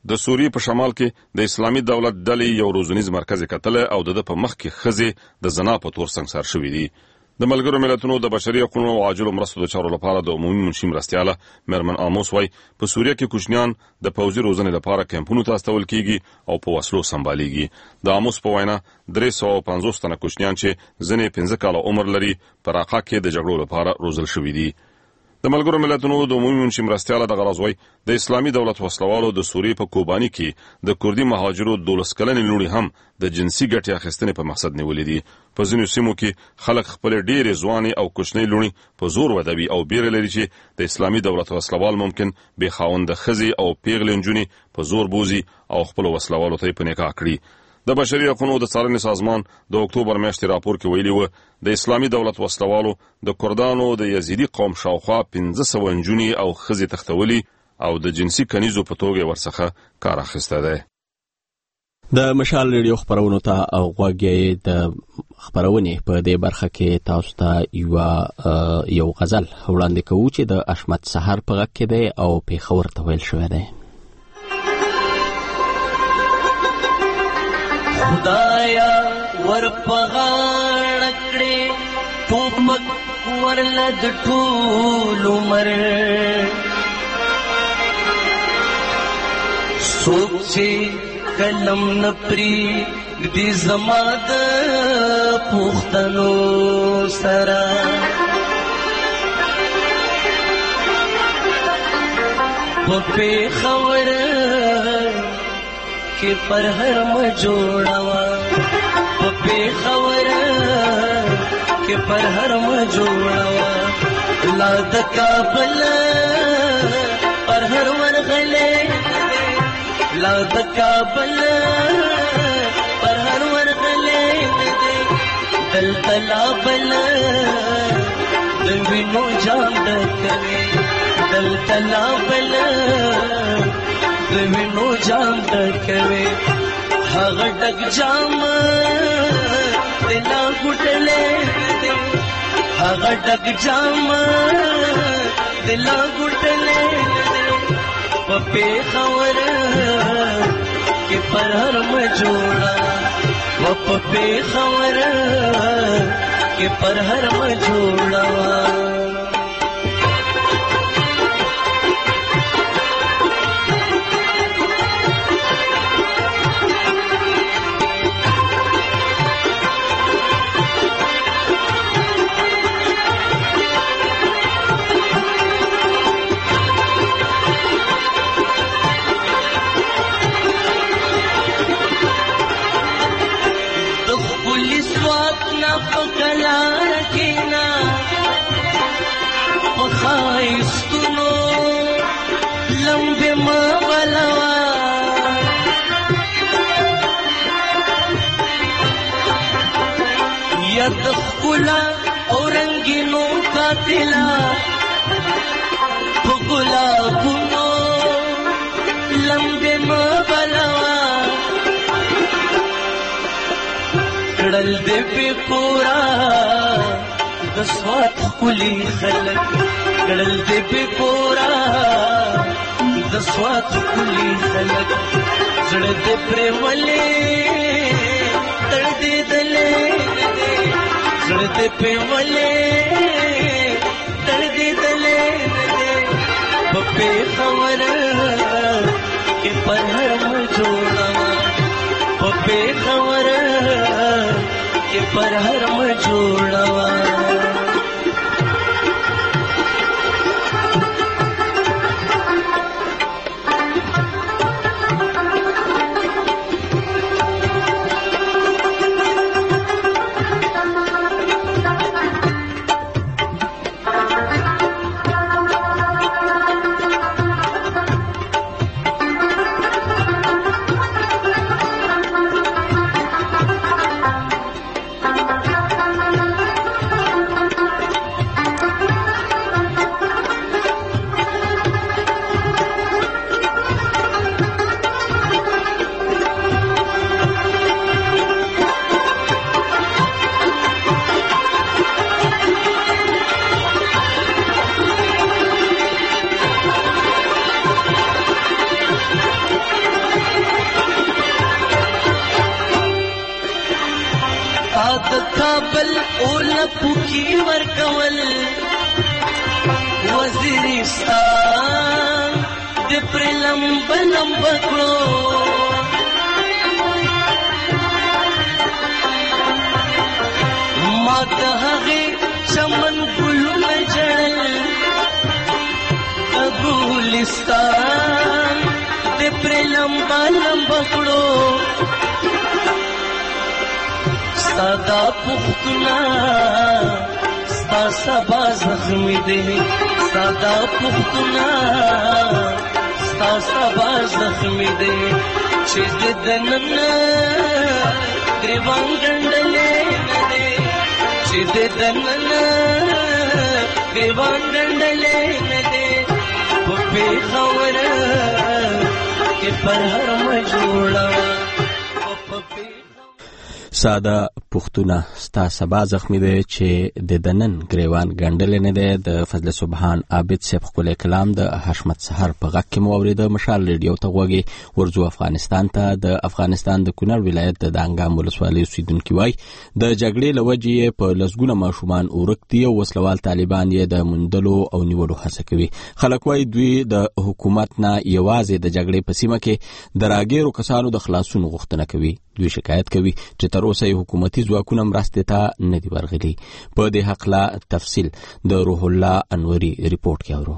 د سوریې په شمال کې د اسلامي دولت ډلې یو روزنیز مرکز کتل او د په مخ کې خزه د زنا په تور سنگسار شوې دي. د ملګرو ملتونو د بشري حقوقو او عاجلو مرستو د چارو لپاره د عمومي منشي مرستياله مرمن آموس وای په سوریه کې کوچنیان د پوځي روزنې لپاره کمپونو ته استول کیږي او په وسلو سمباليږي. د آموس په وینا درې سوه او پنځوس تنه کوچنیان چې ځنې پنځه کاله عمر لري په راقه کې د جګړو لپاره روزل شوي دي. د ملګرو ملتونو د عمومي منشي مرستياله د غرض وای د اسلامي دولت وسلوالو د سوریې په کوبانی کې د کوردي مهاجرو دولس کلنې لونی هم د جنسي ګټې اخیستنې په مقصد نیولې دي. په ځینو سیمو کې خلک خپل ډېرې ځواني او کوچنۍ لونی په زور ودوي او بیره لري چې د اسلامي دولت وسلوال ممکن به خاوند خزي او پیغلې نجونی په زور بوزي او خپل وسلوالو ته په نکاح کړي. د بشري حقوقو د څارنې سازمان د اکتوبر میاشتې راپور کې ویلي و د اسلامي دولت وسلوالو د کردانو د یزیدي قوم شاوخوا پنځه سوه نجونې او ښځې تښتولي او د جنسي کنیزو په توګه ورڅخه کار اخیستی دی. د مشال ریډیو خبرونو ته غوږی د خبرونې په دې برخه کې تاسو ته یو یو غزل وړاندې کوو چې د احمد سحر په غږ کې دی او پیښور ته ویل شوی دی. خدایا ور پغاړ کړې ټوپک ورلد ټول عمر سوچي کلم نپری دې زما د پوښتنو سره په پیښور کې پر هر م جوړوا په پیښور کې پر هر م جوړوا لا د کابل پر هر ورغلې لا د کابل پر هر ورغلې دل تلا بل د وینو جام دکوي دل تلا بل د وینو جام دکوي هغه ډک جام دلا ګټلې هغه ډک جام دلا ګټلې په پیښور کې پر هر م جوړا و په پیښور کې پر هر م جوړا دخلا اورنګینو قاتلا پغلا بونو لمبه ما بلوا کړل دې په پورا د سوات کلی خلک کړل دې په پورا د سوات کلی خلک زړه دې پر ولې تړ دې دلې زړه دې په ولې تړ دې دلې په پیښور کې پر هر م جوړا په پیښور کې پر هر م جوړا مخی ورکول وزیرستان د پر لمب لمب کړو ما ته هغه چمن ګلونه جړل ګلستان د پر لمب لمب کړو سادا پختنا ستا سبا زخمی دے سادا پختنا ستا سبا زخمی دے چیز دنن گریوان گنڈلے ندے چیز دنن گریوان گنڈلے ندے پپی خور کے پر حرم جوڑا ساده پښتونه ستا سبا زخمی دی چې د دنن گریوان ګنډل نه دی. د فضل سبحان عابد صاحب خپل کلام د حشمت سحر په غږ کې مو اوریده. مشال ریډیو ته غوږی ورځو افغانستان ته. د افغانستان د کونړ ولایت د دانګام ولسوالۍ اوسیدونکي وای د جګړې لوجې په لسګونه ماشومان اورک دي او وسلوال طالبان یې د مندلو او نیولو هڅه کوي. خلک وای دوی د حکومت نه یوازې د جګړې په سیمه کې د راګیرو کسانو د خلاصون غوښتنه کوي. دوی شکایت کوي چې تر اوسه حکومتي ځواکونه مرستې ته نه دي ورغلي. په دې حقله تفصیل د روح الله انوري ریپورت کې اورو.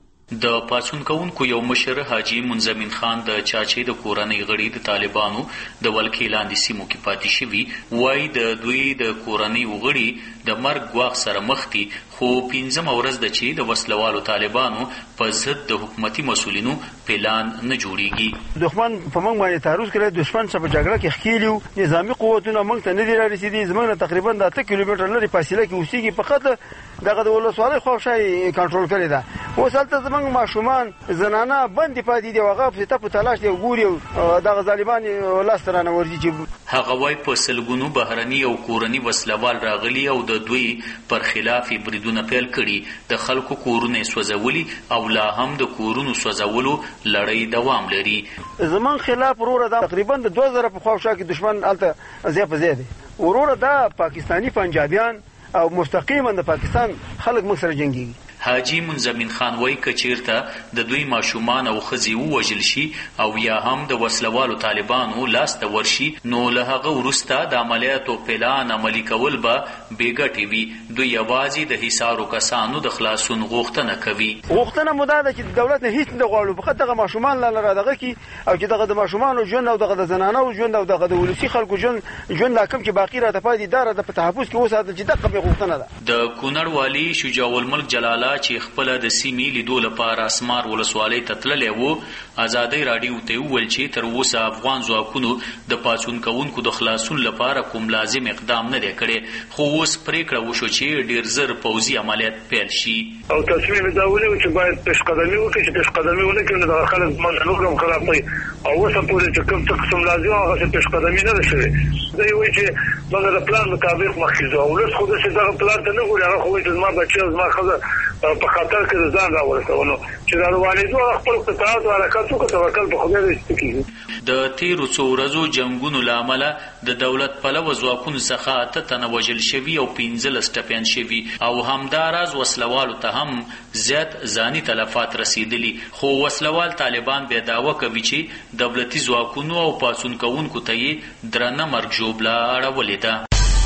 د پاڅون کوونکو یو مشر حاجی منزمین خان د چاچې د کورنۍ غړي د طالبانو د ولکې لاندې سیمو کې پاتې شوي وایي د دوی د کورنۍ غړي د مرګ ګواښ سره مخ دي، خو پنځمه ورځ ده چې د وسلوالو طالبانو په ضد د حکومتي مسؤلینو پلان نه جوړیږي. دښمن په موږ باندې تعرض کړی، دښمن څخه په جګړه کې ښکیلي وو، نظامي قوتونه موږ ته نه دي رارسېدي. زموږ نه تقریبا د اته کیلومتره لرې فاصله کې اوسېږي، فقط دغه د ولسوالۍ خواوشا یې کنټرول کړې ده. اوس هلته زموږ ماشومان زنانه بندې پاتې دي او هغه په ته په تلاش دي او ګوري دغه ظالمان لاسته رانه ورځي. چې هغه وایي په سلګونو بهرني او کورني وسلوال راغلي او د دوی پر خلاف بریدونه پیل کړي، د خلکو کورونه سوځولي او لا هم د کورونو سوځولو لړۍ دوام لري. زمون خلاف وروره دا تقریبا د دوه زره په خواوشا کې دشمن الته زیات په زیات دي. وروره دا پاکستانی پنجابیان او مستقیما د پاکستان خلک موږ سره جنگيږي. حاجی منزمین خان وایي که چیرته د دوی ماشومان او ښځې ووژل شي او یا هم د وسلوالو طالبانو لاسته ورشي، نو له هغه وروسته د عملیاتو پلان عملي کول به بې ګټې وي. دوی یوازې د حصارو کسانو د خلاصون غوښتنه کوي. غوښتنه مو دا ده چې د دولت نه هیڅ نه غواړو، فقط دغه ماشومان لا را دغه کي او چې دغه د ماشومانو ژوند او دغه د زنانو ژوند او دغه د ولسي خلکو ژوند ژوند لا کوم چې باقي راته پاتې دار د تحفظ کې وساتل چې دغه غوښتنه ده. د کونړ والي شجاع الملک جلاله چې خپل د سیمې لیدو لپاره اسمار ولسوالۍ ته تللی و، ازادۍ راډیو ته وویل چې تر اوسه افغان ځواکونو د پاڅون کوونکو د خلاصون لپاره کوم لازم اقدام نه دی کړی، خو اوس پریکړه وشو چې ډیر زر پوځي عملیات پیل شي. او تصمیم دا ونیو چې باید پیشقدمي وکړي، چې پیشقدمي ونه کړي نو دغه خلک نور هم خراب کوي. او اوسه پورې چې کوم څه قسم لازم هغه پیشقدمي نه ده شوې. دوی وایي چې موږ د پلان مطابق مخکې ځو. ولس خو داسې دغه پلان ته نه ګوري، هغه خو وایي چې زما بچي او زما ښځه په خطر کې ځان راورسونو چې دا روانېدو خپل قطاعات او حرکات وکړو. توکل په خدای دې کېږي. د تیرو څو ورځو جنگونو له امله د دولت پلوه ځواکونو څخه اته تنه وژل شوي او پنځلس ټپیان شوي او همداراز وسلوالو ته هم زیات ځاني تلفات رسیدلي. خو وسلوال طالبان بیا دعوه کوي چې دولتي ځواکونو او پاڅون کوونکو ته یې درنه مرګ ژوبله اړولې ده.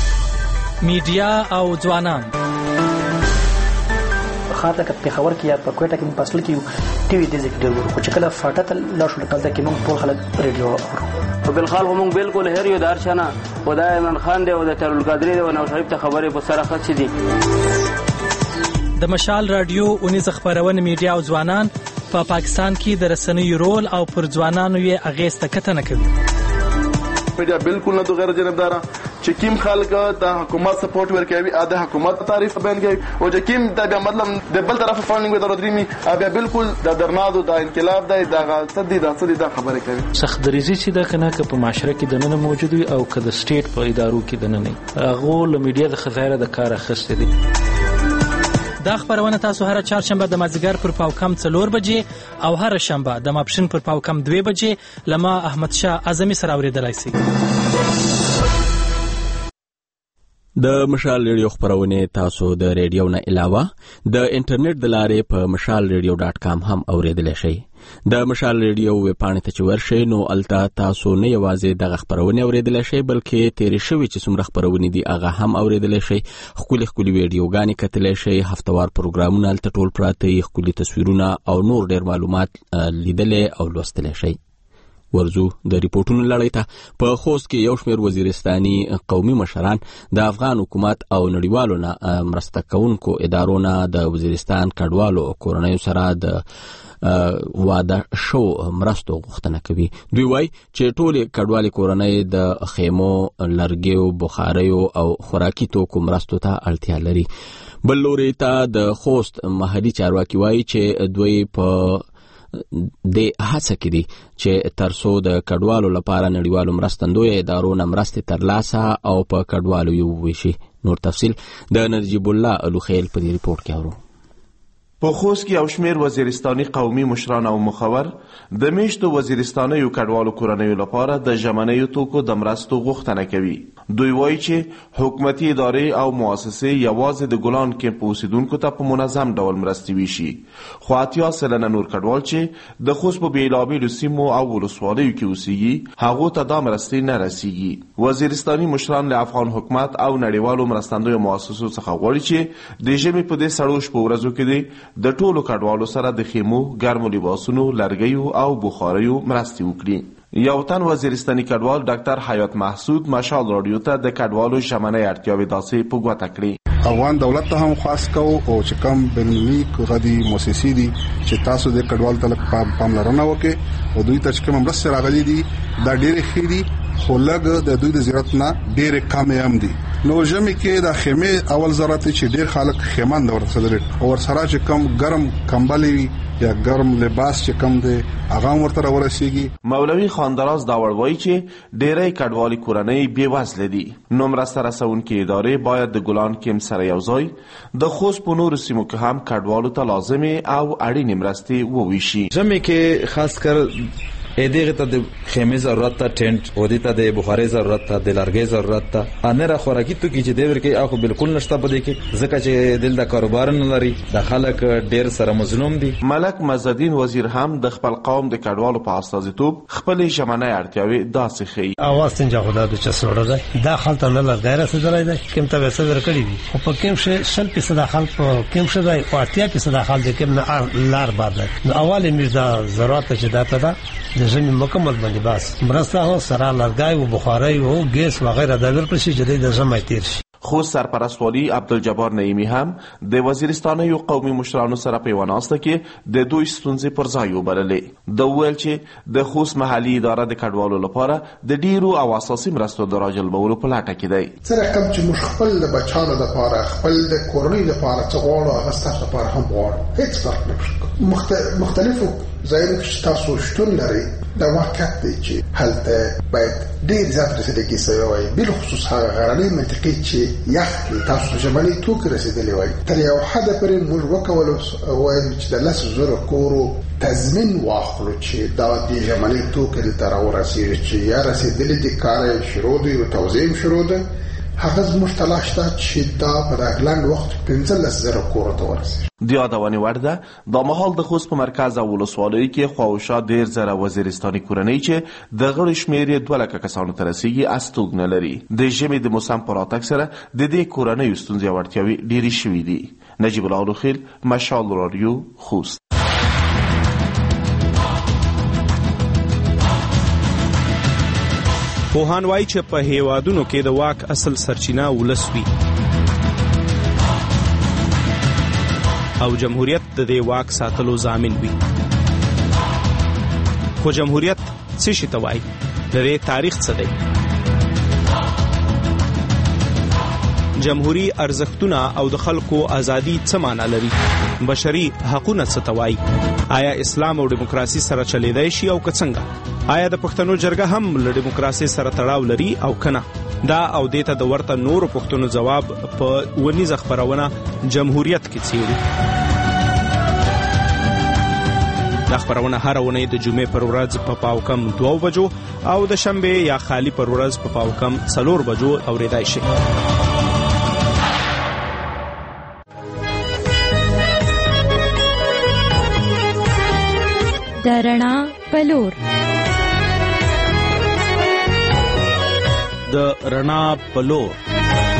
میډیا او ځوانان خاطر که پېښور کې یا په کوټه کې موږ پاسل کې یو ټي وي د ذکر ورو خو چې کله فاټه ته لا شو کله کې موږ ټول خلک ریډیو اورو. په بل خال موږ بالکل هر یو دار شنه خدای عمران خان دی او د ترول قادری دی او نو شریف ته خبرې په سره خاص دي. د مشال رادیو اونیز خبرونه میډیا او ځوانان په پا پاکستان کې د رسنیو رول او پر ځوانانو یې اغیز تکتنه کوي. میډیا بالکل نه غیر جانبدارا چې کیم خلک د حکومت سپورټ ورکوي ا د حکومت تعریف بیان کوي او چې کیم د مطلب د بل طرف فاندینګ ودر درېمي بیا بالکل د درنادو د انقلاب د دغه صدې د صدې د خبره کوي. سخت دریزي چې د کنه په معاشره کې د نن موجود وي او که د سټیټ په ادارو کې د نن نه هغه له میډیا د خزایره د کار اخیسته دي. دا خبرونه تاسو هر چهارشنبه د مازیګر پر پاوکم څلور بجې او هر شنبه د ماپښین پر پاوکم دوه بجې لما احمد شاه اعظمي سره اوریدلای شئ. د مشال ریډیو خبرونه تاسو د ریډیو نه علاوه د انټرنیټ د لارې په مشال ریډیو ډاټ کام هم اوریدلی شئ. د مشال ریډیو ویب پاڼې ته چې ورشئ نو الته تاسو نه یوازې دغه خبرونه اوریدلی شئ بلکې تیرې شوي چې څومره خبرونه دي هغه هم اوریدلی شئ. ښکلي ښکلي ویډیوګانې کتلی شئ، هفتوار پروګرامونه هلته ټول پراته وي، ښکلي تصویرونه او نور ډېر معلومات لیدلی او لوستلی شئ. ورزو د ریپورتونو لړۍ ته په خوست کې یو شمېر وزیرستاني قومي مشران د افغان حکومت او نړیوالو نه مرسته کوونکو ادارو نه د وزیرستان کډوالو کورنیو سره د واده شو مرستو غوښتنه کوي. دوی وایي چې ټولې کډوالې کورنۍ د خیمو، لرګیو، بخاریو او خوراکي توکو مرستو ته اړتیا لري. بل لوري ته د خوست محلي چارواکي وایي چې دوی په د هڅه کې دي چې ترڅو د کډوالو لپاره نړیوالو مرستندوی ادارو نه مرستې ترلاسه او په کډوالو یو وشي. نور تفصیل د نجیب الله الوخیل په دې ریپورت کې اورو. په خوست کې یو شمېر وزیرستاني قومي مشران او مخور د میشتو وزیرستانیو کډوالو کورنیو لپاره د ژمنیو توکو د مرستو غوښتنه کوي. دوی وایي چې حکومتي ادارې او مؤسسې یوازې د ګلان کمپ اوسیدونکو ته په منظم ډول مرستې ویشي، خو اتیا سلنه نور کډوال چې د خوست په بېلابېلو سیمو او ولسوالیو کې اوسېږي هغو ته دا مرستې نه رسیږي. وزیرستاني مشران له افغان حکومت او نړیوالو مرستندویو مؤسسو څخه غواړي چې د ژمي په دې سړو شپو ورځو کې دي د ټولو کډوالو سره د خیمو، ګرمو لباسونو، لرګیو او بخاریو مرستې وکړي. یو تن وزیرستاني کډوال ډاکټر حیات محسود مشال رادیو ته د کډوالو ژمنۍ اړتیاوې داسې په ګوته کړې. افغان دولت ته هم خاص کو او چې کوم بینالمللي غدي مؤسسې دي چې تاسو د کډوال ته پاملرنه وکړي او دوی ته چې کوم مرستې راغلي دي دا ډېرې ښې دي، خو لږ د دوی د زیارت نه ډېرې کمې هم دي. نو ژمي کې د خیمې اول ضرورت چې ډېر خلک خیمان د ورسره او ورسره چې کم ګرم کمبلې یا ګرم لباس چې کم دی هغه ورته ورسیږي. مولوي خاندراز دا وایي چې ډېری کډوالي کورنۍ بې وزله دي، نو مرسته رسونکې ادارې باید د ګلان کمپ سره یو ځای د خوست په نورو سیمو کې هم کډوالو ته لازمې او اړینې مرستې وویشي. ژمي کې خاص کر ایدیغه ته د خیمې ضرورت ته، ټینټ او د ته د بخاري ضرورت ته، د لرګي ضرورت ته، انره خوراکي توکي چې دی ورکې اخو بالکل نشته بده کې ځکه چې دل د کاروبار نه لري، د خلک ډیر سره مظلوم دي. ملک مزدین وزیر هم د خپل قوم د کډوالو په استازیتوب خپل ژمنۍ اړتیاوې داسې ښیي. اواز څنګه خدا د چسوړه ده دا خلک نه لرګي رسیدلای دي کوم ته وسه ورکړي دي خو په کوم شي شل فیصد خلک په کوم شي راي او اتیا فیصد خلک کوم نه لار باد نو اول میرزا ضرورت چې دا ته د ژمي مکمل باندې بس مرسته هو سره لرګي او بخاري او ګیس وغیرہ د ورپسې جدي د ژمي تیر شي. خو سرپرست والی عبدالجبار نعیمی هم د وزیرستانیو قومي مشرانو سره په وناسته کې د دوی ستونزې پر ځای وبللې. د ویل چې د خوست محلي اداره د کډوالو لپاره د ډیرو او اساسي مرستو د راجلبولو په لټه کې دی. سره کوم چې موږ خپل د بچانو لپاره، خپل د کورنۍ لپاره څه غواړو هغه ستاسو لپاره هم غواړو، هیڅ فرق نه. مختلفو ځایونو کې تاسو شتون لري دا واقعیت دی چې هلته باید ډېر زیات رسیدګي سوی وای، بل خصوص هغه غرنۍ منطقې چې یخ تاسو ته ژمنۍ توکي رسیدلی وای. تر یو حده پورې موږ وکولو وایو چې د لس زره کورو تضمین واخلو چې دا د ژمنۍ توکي دلته راورسېږي چې یا رسیدلي دي، کار یې شروع دی او توزیع یې شروع ده. هغه زموږ تلاش ده چې دا په دغه لنډ وخت کې پنځلس زره کورو ته ورسېږي. د یادونې وړ ده دا مهال د خوست په مرکز او ولسوالیو کې خواوشا ډېر زره وزیرستاني کورنۍ چې د غړو شمېر یې دوه لکه کسانو ته رسېږي استوګنه لري. د ژمي د موسم په راتګ سره د دې کورنیو ستونزې او اړتیاوې ډېرې شوي دي. نجیب الله الوخیل، مشال رادیو، خوست. پوهان وایي چې په هیوادونو کې د واک اصل سرچینه ولس وي او جمهوریت د دې واک ساتلو ضامن وي. خو جمهوریت څه شي ته وایي؟ د دې تاریخ څه دی؟ جمهوری ارزښتونه او د خلکو ازادي څه معنا لري؟ بشري حقوقونه څه ته وایي؟ آیا اسلام او دیموکراسي سره چلیدای شي او که څنګه؟ آیا د پښتنو جرګه هم له دیموکراسي سره تړاو لري او کنه؟ دا او دیته د ورته نورو پښتنو جواب په ونیزه خبرونه جمهوریت کې څیړي. دا خبرونه هر ونې د جمعې پر ورځ په پاو کم دوه بجو او د شنبه یا خالی پر ورځ په پاو کم څلور بجو اوریدای شي. د رڼا پلور د رڼا پلور